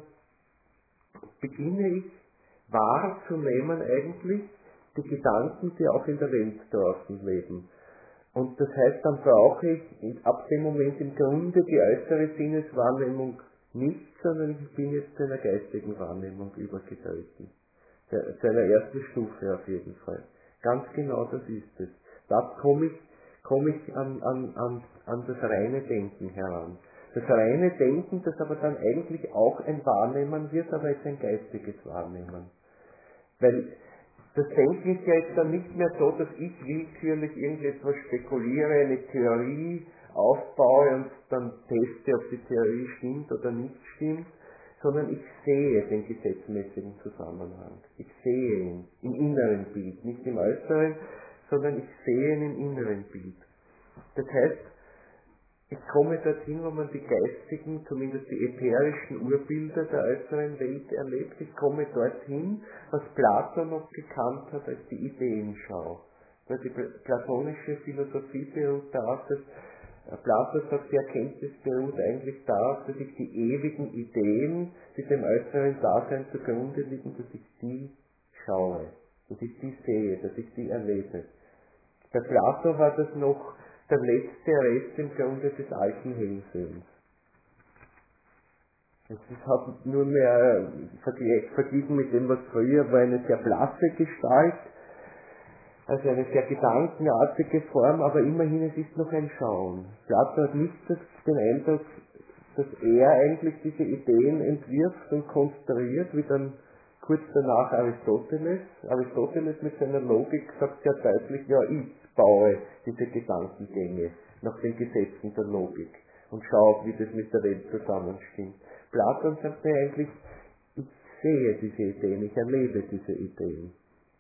beginne ich wahrzunehmen eigentlich die Gedanken, die auch in der Welt draußen leben. Und das heißt, dann brauche ich ab dem Moment im Grunde die äußere Sinneswahrnehmung nicht, sondern ich bin jetzt zu einer geistigen Wahrnehmung übergetreten. Zu einer ersten Stufe auf jeden Fall. Ganz genau das ist es. Da komme ich, komme ich an, an, an, an das reine Denken heran. Das reine Denken, das aber dann eigentlich auch ein Wahrnehmen wird, aber jetzt ein geistiges Wahrnehmen. Weil Das Denken ist ja jetzt dann nicht mehr so, dass ich willkürlich irgendetwas spekuliere, eine Theorie aufbaue und dann teste, ob die Theorie stimmt oder nicht stimmt, sondern ich sehe den gesetzmäßigen Zusammenhang. Ich sehe ihn im inneren Bild, nicht im äußeren, sondern ich sehe ihn im inneren Bild. Das heißt, ich komme dorthin, wo man die geistigen, zumindest die ätherischen Urbilder der äußeren Welt erlebt. Ich komme dorthin, was Platon noch gekannt hat als die Ideenschau. Weil die platonische Philosophie beruht darauf, dass Plato sagt, die Erkenntnis beruht eigentlich darauf, dass ich die ewigen Ideen, die dem äußeren Dasein zugrunde liegen, dass ich die schaue, dass ich die sehe, dass ich die erlebe. Bei Plato war das noch der letzte Rest im Grunde des alten Hellsehens. Es hat nur mehr verglichen mit dem, was früher war, eine sehr blasse Gestalt, also eine sehr gedankenartige Form, aber immerhin, es ist noch ein Schauen. Plato hat nicht das, den Eindruck, dass er eigentlich diese Ideen entwirft und konstruiert, wie dann kurz danach Aristoteles. Aristoteles mit seiner Logik sagt sehr deutlich, ja, ich baue diese Gedankengänge nach den Gesetzen der Logik und schaue, wie das mit der Welt zusammenstimmt. Platon sagt mir eigentlich, ich sehe diese Ideen, ich erlebe diese Ideen.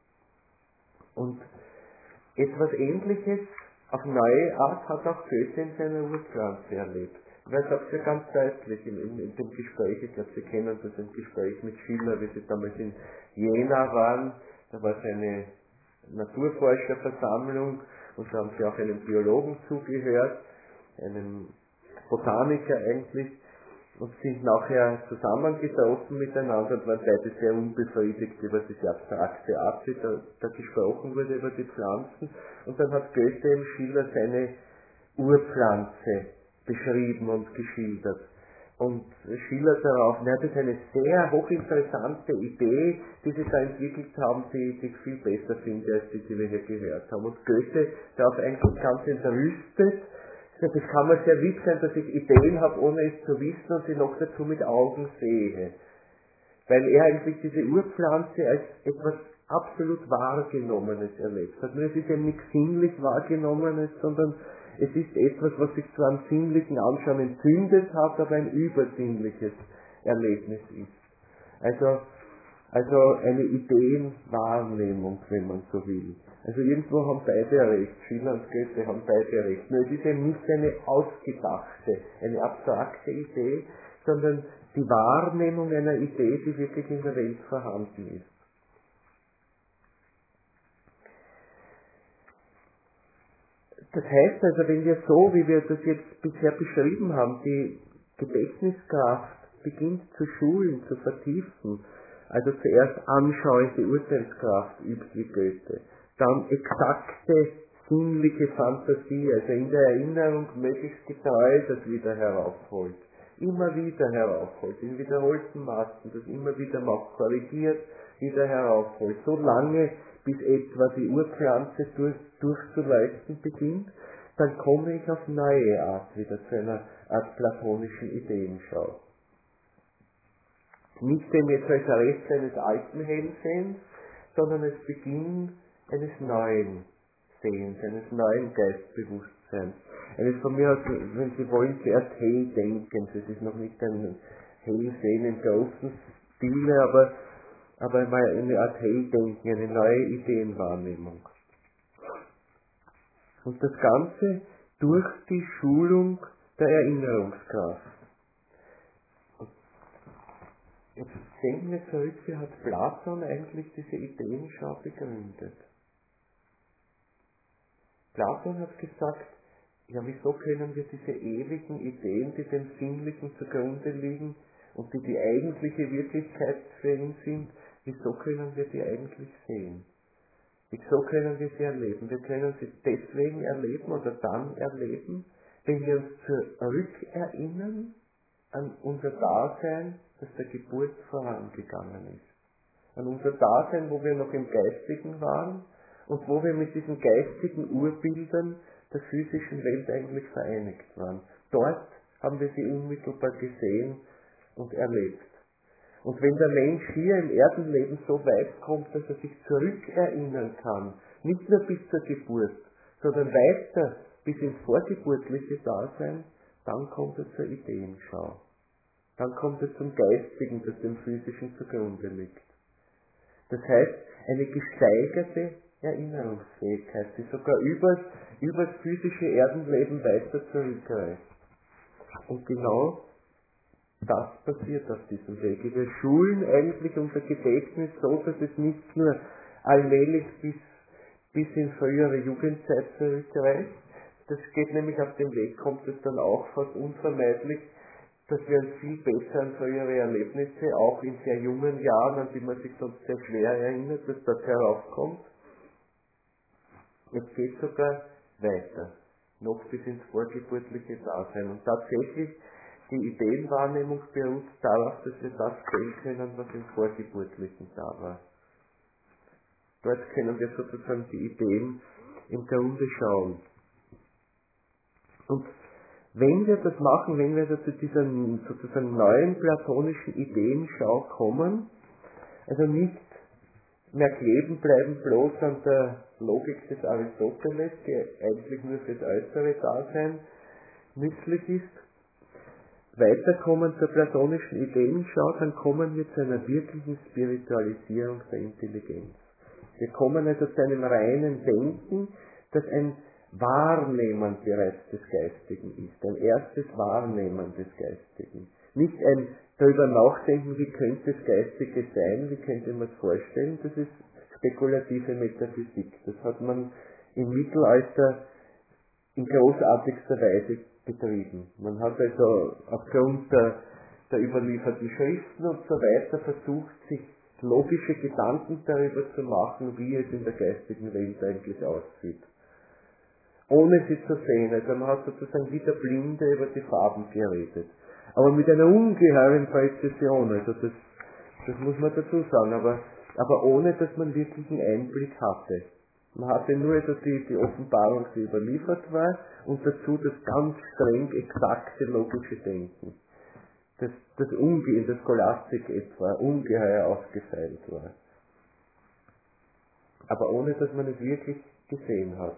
Und etwas Ähnliches auf neue Art hat auch Goethe in seiner Urpflanze erlebt. Weil er sagt ja ganz deutlich in, in, in dem Gespräch, ich glaube, Sie kennen das, ein Gespräch mit Schiller, wie Sie damals in Jena waren, da war es eine Naturforscherversammlung und da haben Sie auch einem Biologen zugehört, einem Botaniker eigentlich, und sind nachher zusammengetroffen miteinander und waren beide sehr unbefriedigt über diese abstrakte Art, wie da, da gesprochen wurde über die Pflanzen. Und dann hat Goethe im Schiller seine Urpflanze beschrieben und geschildert. Und Schiller darauf, na, das ist eine sehr hochinteressante Idee, die sie da entwickelt haben, die, die ich viel besser finde, als die, die wir hier gehört haben. Und Goethe darauf eigentlich ganz entrüstet. Das kann man sehr lieb sein, dass ich Ideen habe, ohne es zu wissen und sie noch dazu mit Augen sehe. Weil er eigentlich diese Urpflanze als etwas absolut Wahrgenommenes erlebt hat. Nur es ist eben nichts sinnlich Wahrgenommenes, sondern es ist etwas, was sich zwar am sinnlichen Anschauen entzündet hat, aber ein übersinnliches Erlebnis ist. Also, also eine Ideenwahrnehmung, wenn man so will. Also irgendwo haben beide recht, Schiller und Goethe haben beide recht. Nur es ist eben nicht eine ausgedachte, eine abstrakte Idee, sondern die Wahrnehmung einer Idee, die wirklich in der Welt vorhanden ist. Das heißt also, wenn wir so, wie wir das jetzt bisher beschrieben haben, die Gedächtniskraft beginnt zu schulen, zu vertiefen, also zuerst anschauliche Urteilskraft übt wie Goethe, dann exakte sinnliche Fantasie, also in der Erinnerung möglichst getreu das wieder heraufholt, immer wieder heraufholt, in wiederholten Maßen, das immer wieder macht, korrigiert, wieder heraufholt, so lange, bis etwa die Urpflanze durch, durchzuleuchten beginnt, dann komme ich auf neue Art wieder zu einer Art platonischen Ideenschau. Nicht dem jetzt als Rest eines alten Hellsehens, sondern als Beginn eines neuen Sehens, eines neuen Geistbewusstseins. Eines von mir aus, wenn Sie wollen, zuerst Helldenkens. Es ist noch nicht ein Hellsehen im großen Stile, aber, aber mal eine Art Helldenken, eine neue Ideenwahrnehmung. Und das Ganze durch die Schulung der Erinnerungskraft. Jetzt denken wir zurück, wie hat Platon eigentlich diese Ideenschau begründet? Platon hat gesagt, ja, wieso können wir diese ewigen Ideen, die dem Sinnlichen zugrunde liegen und die die eigentliche Wirklichkeit für ihn sind, wieso können wir die eigentlich sehen? Wieso können wir sie erleben? Wir können sie deswegen erleben oder dann erleben, wenn wir uns zurückerinnern an unser Dasein, das der Geburt vorangegangen ist. An unser Dasein, wo wir noch im Geistigen waren und wo wir mit diesen geistigen Urbildern der physischen Welt eigentlich vereinigt waren. Dort haben wir sie unmittelbar gesehen und erlebt. Und wenn der Mensch hier im Erdenleben so weit kommt, dass er sich zurückerinnern kann, nicht nur bis zur Geburt, sondern weiter bis ins vorgeburtliche Dasein, dann kommt er zur Ideenschau. Dann kommt er zum Geistigen, das dem Physischen zugrunde liegt. Das heißt, eine gesteigerte Erinnerungsfähigkeit, die sogar übers, übers physische Erdenleben weiter zurückreicht. Und genau das passiert auf diesem Weg. Wir schulen eigentlich unser Gedächtnis so, dass es nicht nur allmählich bis, bis in frühere Jugendzeit zurückreicht. Das geht nämlich auf dem Weg, kommt es dann auch fast unvermeidlich, dass wir uns viel besser an frühere Erlebnisse, auch in sehr jungen Jahren, an die man sich sonst sehr schwer erinnert, dass das heraufkommt. Es geht sogar weiter, noch bis ins vorgeburtliche Dasein. Und tatsächlich, die Ideenwahrnehmung beruht darauf, dass wir das sehen können, was im Vorgeburtlichen da war. Dort können wir sozusagen die Ideen im Grunde schauen. Und wenn wir das machen, wenn wir zu dieser sozusagen neuen platonischen Ideenschau kommen, also nicht mehr kleben bleiben bloß an der Logik des Aristoteles, die eigentlich nur für das äußere Dasein nützlich ist, weiterkommen zur platonischen Ideenschau, dann kommen wir zu einer wirklichen Spiritualisierung der Intelligenz. Wir kommen also zu einem reinen Denken, das ein Wahrnehmen bereits des Geistigen ist, ein erstes Wahrnehmen des Geistigen. Nicht ein darüber nachdenken, wie könnte das Geistige sein, wie könnte man es vorstellen, das ist spekulative Metaphysik. Das hat man im Mittelalter in großartigster Weise betrieben. Man hat also aufgrund der, der überlieferten Schriften und so weiter versucht, sich logische Gedanken darüber zu machen, wie es in der geistigen Welt eigentlich aussieht. Ohne sie zu sehen. Also man hat sozusagen wie der Blinde über die Farben geredet. Aber mit einer ungeheuren Präzision, also das, das muss man dazu sagen, aber, aber ohne, dass man wirklich einen Einblick hatte. Man hatte nur also die, die Offenbarung, die überliefert war, und dazu das ganz streng exakte logische Denken. Das, das Unge, in der Scholastik etwa, ungeheuer ausgefeilt war. Aber ohne, dass man es wirklich gesehen hat.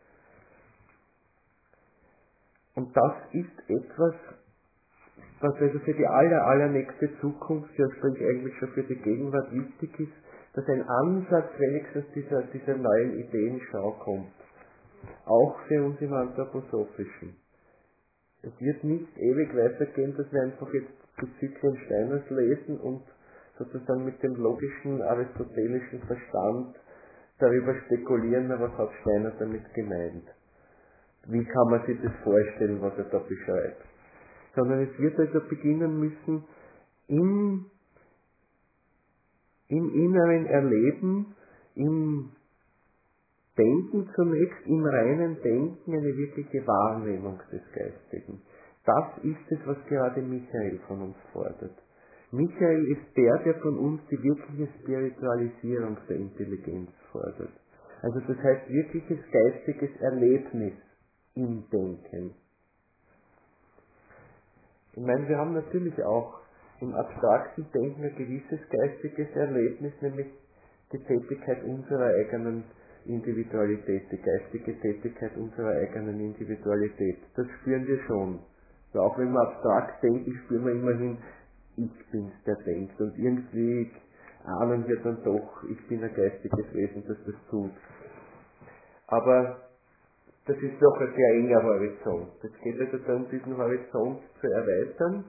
Und das ist etwas, was also für die aller, allernächste Zukunft, ja sprich eigentlich schon für die Gegenwart wichtig ist, dass ein Ansatz wenigstens dieser, dieser neuen Ideenschau kommt. Auch für uns im Anthroposophischen. Es wird nicht ewig weitergehen, dass wir einfach jetzt die Zyklen Steiners lesen und sozusagen mit dem logischen, aristotelischen Verstand darüber spekulieren, was hat Steiner damit gemeint. Wie kann man sich das vorstellen, was er da beschreibt? Sondern es wird also beginnen müssen, im, im inneren Erleben, im Denken zunächst, im reinen Denken, eine wirkliche Wahrnehmung des Geistigen. Das ist es, was gerade Michael von uns fordert. Michael ist der, der von uns die wirkliche Spiritualisierung der Intelligenz fordert. Also das heißt wirkliches geistiges Erlebnis im Denken. Ich meine, wir haben natürlich auch im abstrakten Denken ein gewisses geistiges Erlebnis, nämlich die Tätigkeit unserer eigenen Individualität, die geistige Tätigkeit unserer eigenen Individualität. Das spüren wir schon. Also auch wenn wir abstrakt denken, spüren wir immerhin, ich bin's, der denkt. Und irgendwie ahnen wir dann doch, ich bin ein geistiges Wesen, das das tut. Aber das ist doch ein sehr enger Horizont. Es geht also darum, diesen Horizont zu erweitern.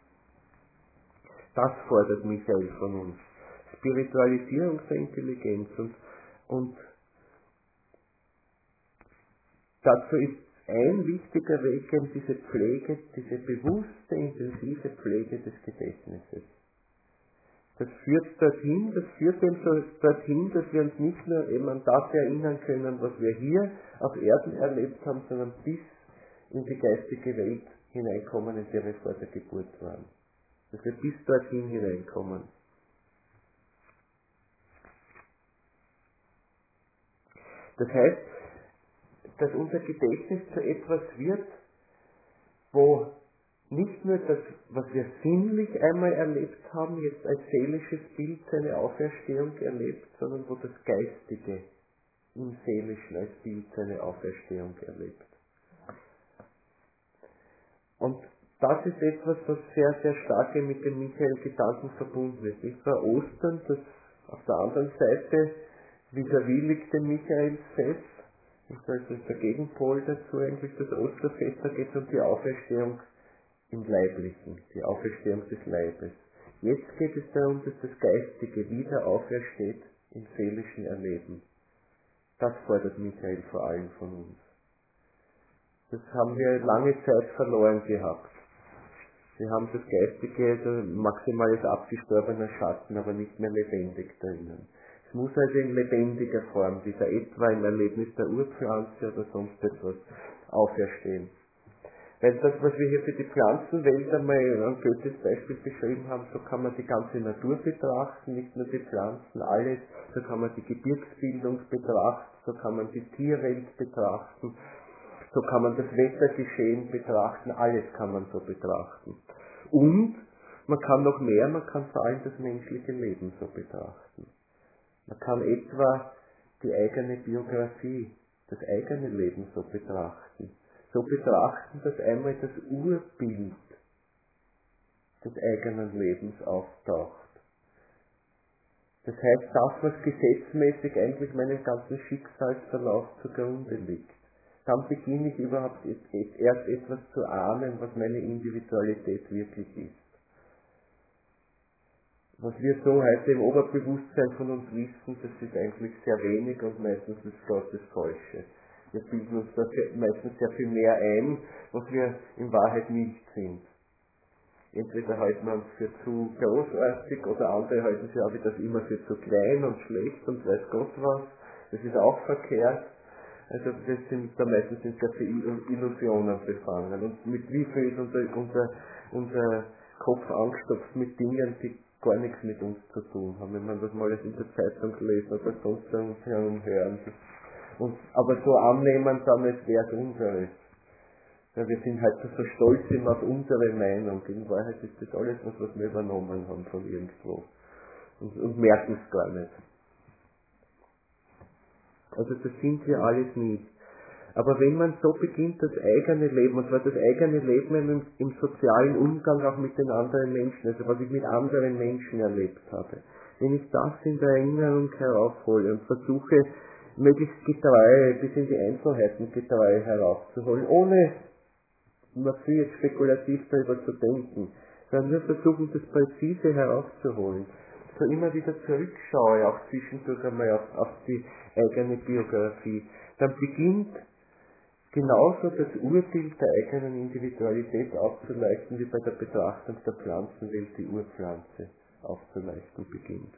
Das fordert Michael von uns. Spiritualisierung der Intelligenz. Und, und dazu ist ein wichtiger Weg eben diese Pflege, diese bewusste, intensive Pflege des Gedächtnisses. Das führt dorthin, das führt eben so dorthin, dass wir uns nicht nur eben an das erinnern können, was wir hier auf Erden erlebt haben, sondern bis in die geistige Welt hineinkommen, in der wir vor der Geburt waren. Dass wir bis dorthin hineinkommen. Das heißt, dass unser Gedächtnis zu etwas wird, wo nicht nur das, was wir sinnlich einmal erlebt haben, jetzt als seelisches Bild seine Auferstehung erlebt, sondern wo das Geistige im Seelischen als Bild seine Auferstehung erlebt. Und das ist etwas, was sehr, sehr stark mit dem Michael-Gedanken verbunden ist. Nicht nur Ostern, das auf der anderen Seite vis-à-vis liegt dem Michaelsfest, das ist der Gegenpol dazu eigentlich, das Osterfest, da geht es um die Auferstehung im Leiblichen, die Auferstehung des Leibes. Jetzt geht es darum, dass das Geistige wieder aufersteht im seelischen Erleben. Das fordert Michael vor allem von uns. Das haben wir lange Zeit verloren gehabt. Wir haben das Geistige, also maximal als abgestorbener Schatten, aber nicht mehr lebendig drinnen. Es muss also in lebendiger Form, wieder etwa im Erlebnis der Urpflanze oder sonst etwas, auferstehen. Weil das, was wir hier für die Pflanzenwelt einmal ein Goethes Beispiel beschrieben haben, so kann man die ganze Natur betrachten, nicht nur die Pflanzen, alles, so kann man die Gebirgsbildung betrachten, so kann man die Tierwelt betrachten, so kann man das Wettergeschehen betrachten, alles kann man so betrachten. Und man kann noch mehr, man kann vor allem das menschliche Leben so betrachten. Man kann etwa die eigene Biografie, das eigene Leben so betrachten. So betrachten, dass einmal das Urbild des eigenen Lebens auftaucht. Das heißt, das, was gesetzmäßig eigentlich meinem ganzen Schicksalsverlauf zugrunde liegt. Dann beginne ich überhaupt erst etwas zu ahnen, was meine Individualität wirklich ist. Was wir so heute im Oberbewusstsein von uns wissen, das ist eigentlich sehr wenig und meistens ist Gott das Falsche. Wir bilden uns da meistens sehr viel mehr ein, was wir in Wahrheit nicht sind. Entweder halten wir uns für zu großartig oder andere halten sich auch wieder immer für zu klein und schlecht und weiß Gott was. Das ist auch verkehrt. Also wir sind da meistens in sehr viele Illusionen befangen. Und mit wie viel ist unser, unser, unser Kopf angestopft mit Dingen, die gar nichts mit uns zu tun haben. Wenn man das mal in der Zeitung lesen oder sonst irgendwo hören. Und, aber so annehmen dann, es wäre es unseres. Ja, wir sind halt so stolz immer auf unsere Meinung. In Wahrheit ist das alles was, was wir übernommen haben von irgendwo. Und, und merken es gar nicht. Also das sind wir alles nicht. Aber wenn man so beginnt, das eigene Leben, und zwar das eigene Leben im, im sozialen Umgang auch mit den anderen Menschen, also was ich mit anderen Menschen erlebt habe, wenn ich das in der Erinnerung heraufhole und versuche, möglichst getreu, bis in die Einzelheiten getreu heraufzuholen, ohne nur viel jetzt spekulativ darüber zu denken, sondern nur versuchen, das Präzise herauszuholen. So immer wieder zurückschaue, auch zwischendurch einmal auf, auf die eigene Biografie, dann beginnt genauso das Urbild der eigenen Individualität aufzuleuchten, wie bei der Betrachtung der Pflanzenwelt die Urpflanze aufzuleuchten beginnt.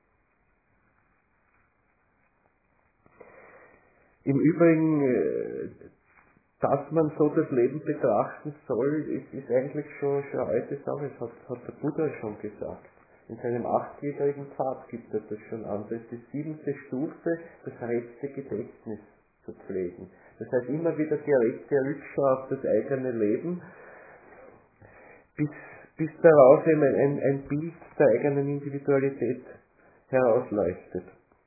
Im Übrigen, dass man so das Leben betrachten soll, ist, ist eigentlich schon, schon eine alte Sache, das hat, hat der Buddha schon gesagt. In seinem achtgliedrigen Pfad gibt er das schon an. Das ist die siebente Stufe, das rechte Gedächtnis zu pflegen. Das heißt immer wieder die rechte Rückschau auf das eigene Leben, bis, bis daraus eben ein, ein Bild der eigenen Individualität herausleuchtet.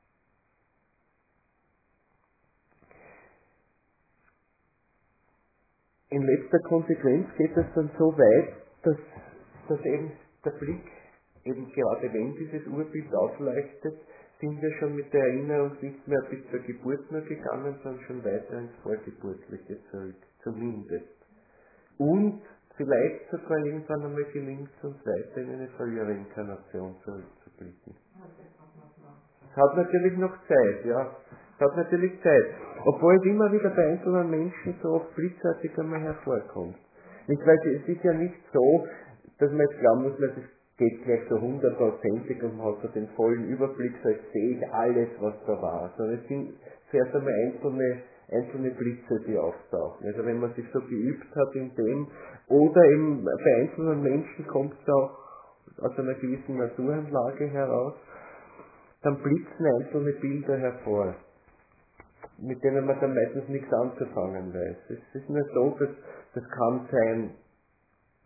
In letzter Konsequenz geht es dann so weit, dass, dass eben der Blick, eben gerade wenn dieses Urbild aufleuchtet, sind wir schon mit der Erinnerung nicht mehr bis zur Geburt nur gegangen, sondern schon weiter ins Vorgeburtliche zurück, zumindest. Und vielleicht sogar irgendwann einmal gelingt es uns weiter in eine frühere Inkarnation zurückzublicken. Es hat natürlich noch Zeit, ja. Es hat natürlich Zeit. Obwohl es immer wieder bei einzelnen Menschen so oft blitzartig einmal hervorkommt. Nicht, weil es ist ja nicht so, dass man jetzt glauben muss, dass es geht gleich so hundertprozentig und man hat so den vollen Überblick, so jetzt sehe ich alles, was da war. Sondern es sind zuerst einmal einzelne, einzelne Blitze, die auftauchen. Also wenn man sich so geübt hat in dem, oder eben bei einzelnen Menschen kommt es auch aus einer gewissen Naturanlage heraus, dann blitzen einzelne Bilder hervor, mit denen man dann meistens nichts anzufangen weiß. Es ist nur so, dass das kann sein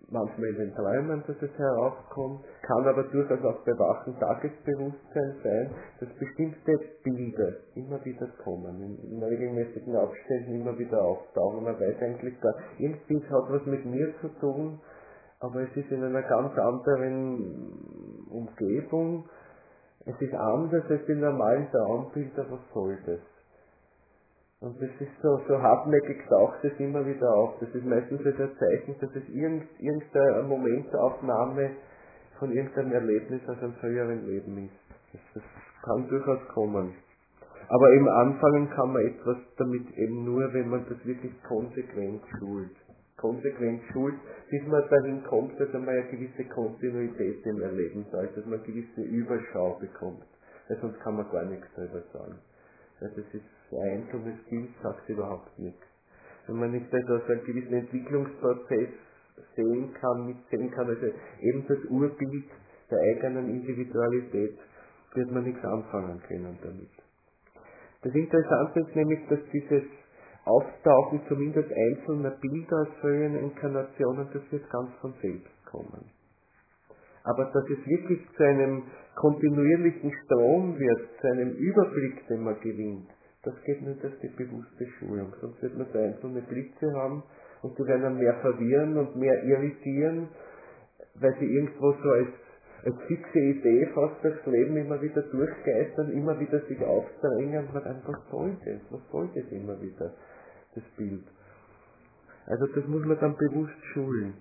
manchmal in den Träumen, dass es heraufkommt, kann aber durchaus auch bei wachem Tagesbewusstsein sein, dass bestimmte Bilder immer wieder kommen, in, in regelmäßigen Abständen immer wieder auftauchen. Man weiß eigentlich gar, irgendwie es hat was mit mir zu tun, aber es ist in einer ganz anderen Umgebung, es ist anders als die normalen Traumbilder, was soll das? Und das ist so, so hartnäckig taucht es immer wieder auf. Das ist meistens ein Zeichen, dass es irgend, irgendeine Momentaufnahme von irgendeinem Erlebnis aus einem früheren Leben ist. Das, das kann durchaus kommen. Aber eben anfangen kann man etwas damit eben nur, wenn man das wirklich konsequent schult. Konsequent schult, bis man dahin kommt, dass man eine gewisse Kontinuität im Erleben soll, dass man eine gewisse Überschau bekommt. Weil sonst kann man gar nichts darüber sagen. Also das ist ein einzelnes Bild, sagt überhaupt nichts. Wenn man nicht also einen gewissen Entwicklungsprozess sehen kann, mitsehen kann, also eben das Urbild der eigenen Individualität, wird man nichts anfangen können damit. Das Interessante ist nämlich, dass dieses Auftauchen zumindest einzelner Bilder aus früheren Inkarnationen, das wird ganz von selbst kommen. Aber dass es wirklich zu einem kontinuierlichen Strom wird, zu einem Überblick, den man gewinnt, das geht nur durch die bewusste Schulung. Sonst wird man so einzelne Blitze haben und die werden dann mehr verwirren und mehr irritieren, weil sie irgendwo so als, als fixe Idee fast durchs Leben immer wieder durchgeistern, immer wieder sich aufdrängen und man dann, was soll das? Was soll das immer wieder, das Bild? Also das muss man dann bewusst schulen.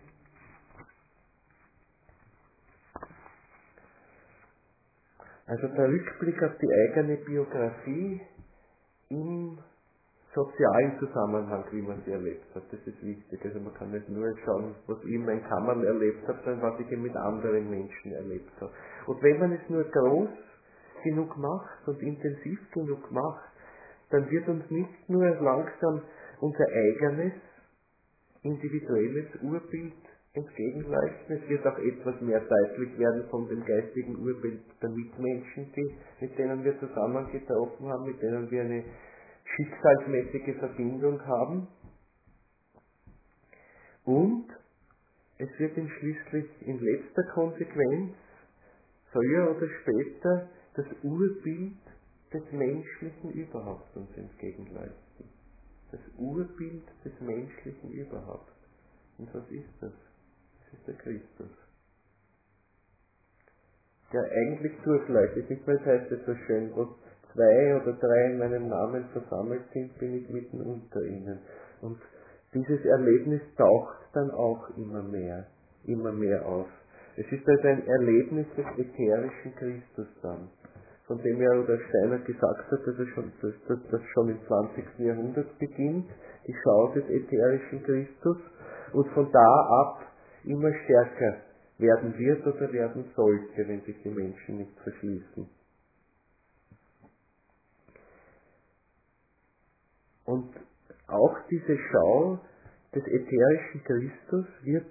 Also der Rückblick auf die eigene Biografie im sozialen Zusammenhang, wie man sie erlebt hat, das ist wichtig. Also man kann nicht nur schauen, was ich in meinen Kammern erlebt habe, sondern was ich eben mit anderen Menschen erlebt habe. Und wenn man es nur groß genug macht und intensiv genug macht, dann wird uns nicht nur langsam unser eigenes, individuelles Urbild entgegenleuchten, es wird auch etwas mehr deutlich werden von dem geistigen Urbild der Mitmenschen, die, mit denen wir zusammengetroffen haben, mit denen wir eine schicksalsmäßige Verbindung haben. Und es wird ihm schließlich in letzter Konsequenz, früher oder später, das Urbild des Menschlichen überhaupt uns entgegenleuchten. Das Urbild des Menschlichen überhaupt. Und was ist das? Das ist der Christus. Der eigentlich durchleuchtet, nicht mehr heißt es so schön, wo zwei oder drei in meinem Namen versammelt sind, bin ich mitten unter ihnen. Und dieses Erlebnis taucht dann auch immer mehr, immer mehr auf. Es ist also ein Erlebnis des ätherischen Christus dann, von dem ja Rudolf Steiner gesagt hat, dass, er schon, dass, dass das schon im zwanzigsten Jahrhundert beginnt, die Schau des ätherischen Christus, und von da ab immer stärker werden wird oder werden sollte, wenn sich die Menschen nicht verschließen. Und auch diese Schau des ätherischen Christus wird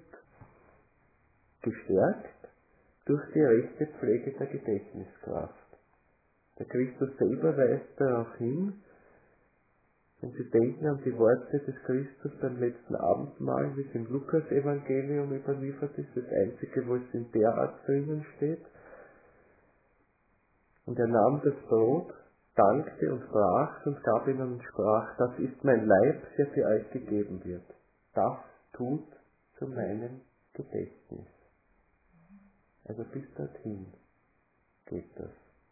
gestärkt durch die rechte Pflege der Gedächtniskraft. Der Christus selber weist darauf hin, wenn Sie denken an die Worte des Christus beim letzten Abendmahl, wie es im Lukas-Evangelium überliefert ist, das einzige, wo es in der Art drinnen steht. Und er nahm das Brot, dankte und brach und gab ihnen und sprach, das ist mein Leib, der für euch gegeben wird. Das tut zu meinem Gedächtnis. Also bis dorthin geht das.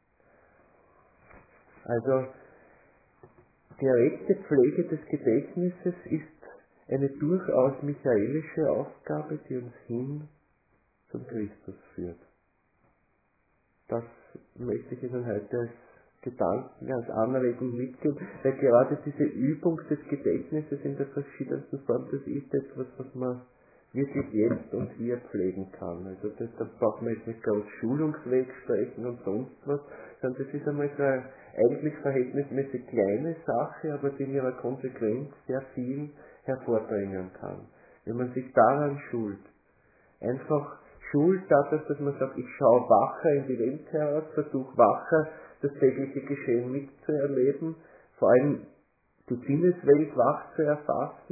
Also die rechte Pflege des Gedächtnisses ist eine durchaus michaelische Aufgabe, die uns hin zum Christus führt. Das möchte ich Ihnen heute als Gedanken, als Anregung mitgeben, weil gerade diese Übung des Gedächtnisses in der verschiedensten Form, das ist etwas, was man wirklich jetzt und hier pflegen kann. Also das, da braucht man jetzt nicht groß Schulungsweg sprechen und sonst was, sondern das ist einmal so eine eigentlich verhältnismäßig kleine Sache, aber die in ihrer Konsequenz sehr viel hervorbringen kann. Wenn man sich daran schult, einfach schult dadurch, dass man sagt, ich schaue wacher in die Welt heraus, versuche wacher das tägliche Geschehen mitzuerleben, vor allem die Sinneswelt wach zu erfassen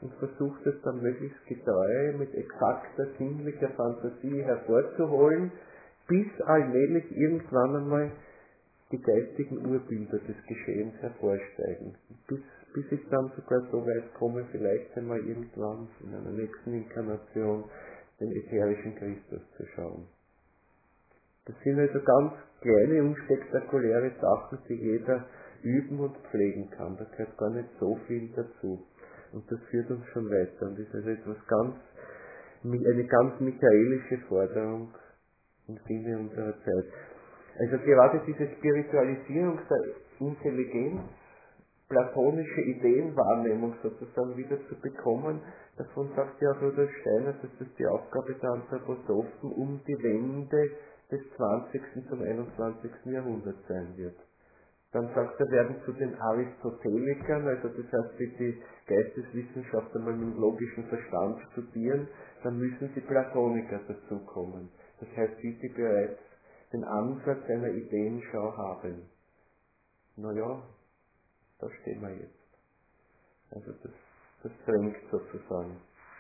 und versucht es dann möglichst getreu mit exakter sinnlicher Fantasie hervorzuholen, bis allmählich irgendwann einmal die geistigen Urbilder des Geschehens hervorsteigen. Bis, bis ich dann sogar so weit komme, vielleicht einmal irgendwann in einer nächsten Inkarnation den ätherischen Christus zu schauen. Das sind also ganz kleine, unspektakuläre Sachen, die jeder üben und pflegen kann. Da gehört gar nicht so viel dazu. Und das führt uns schon weiter. Und das ist also etwas ganz, eine ganz michaelische Forderung im Sinne unserer Zeit. Also gerade diese Spiritualisierung der Intelligenz, platonische Ideenwahrnehmung sozusagen wieder zu bekommen, davon sagt ja auch Rudolf Steiner, dass das die Aufgabe der Anthroposophen um die Wende des zwanzigsten zum einundzwanzigsten Jahrhundert sein wird. Dann sagt er, werden zu den Aristotelikern, also das heißt, die die Geisteswissenschaft einmal mit logischen Verstand studieren, dann müssen die Platoniker dazukommen. Das heißt, die, die bereits den Ansatz einer Ideenschau haben. Naja, da stehen wir jetzt. Also das, das drängt sozusagen.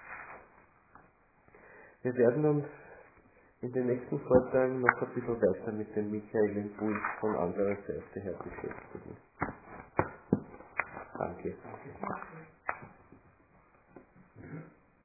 Wir werden uns in den nächsten Vorträgen noch ein bisschen weiter mit dem Michael-Impuls von anderer Seite her beschäftigen. Danke. Danke.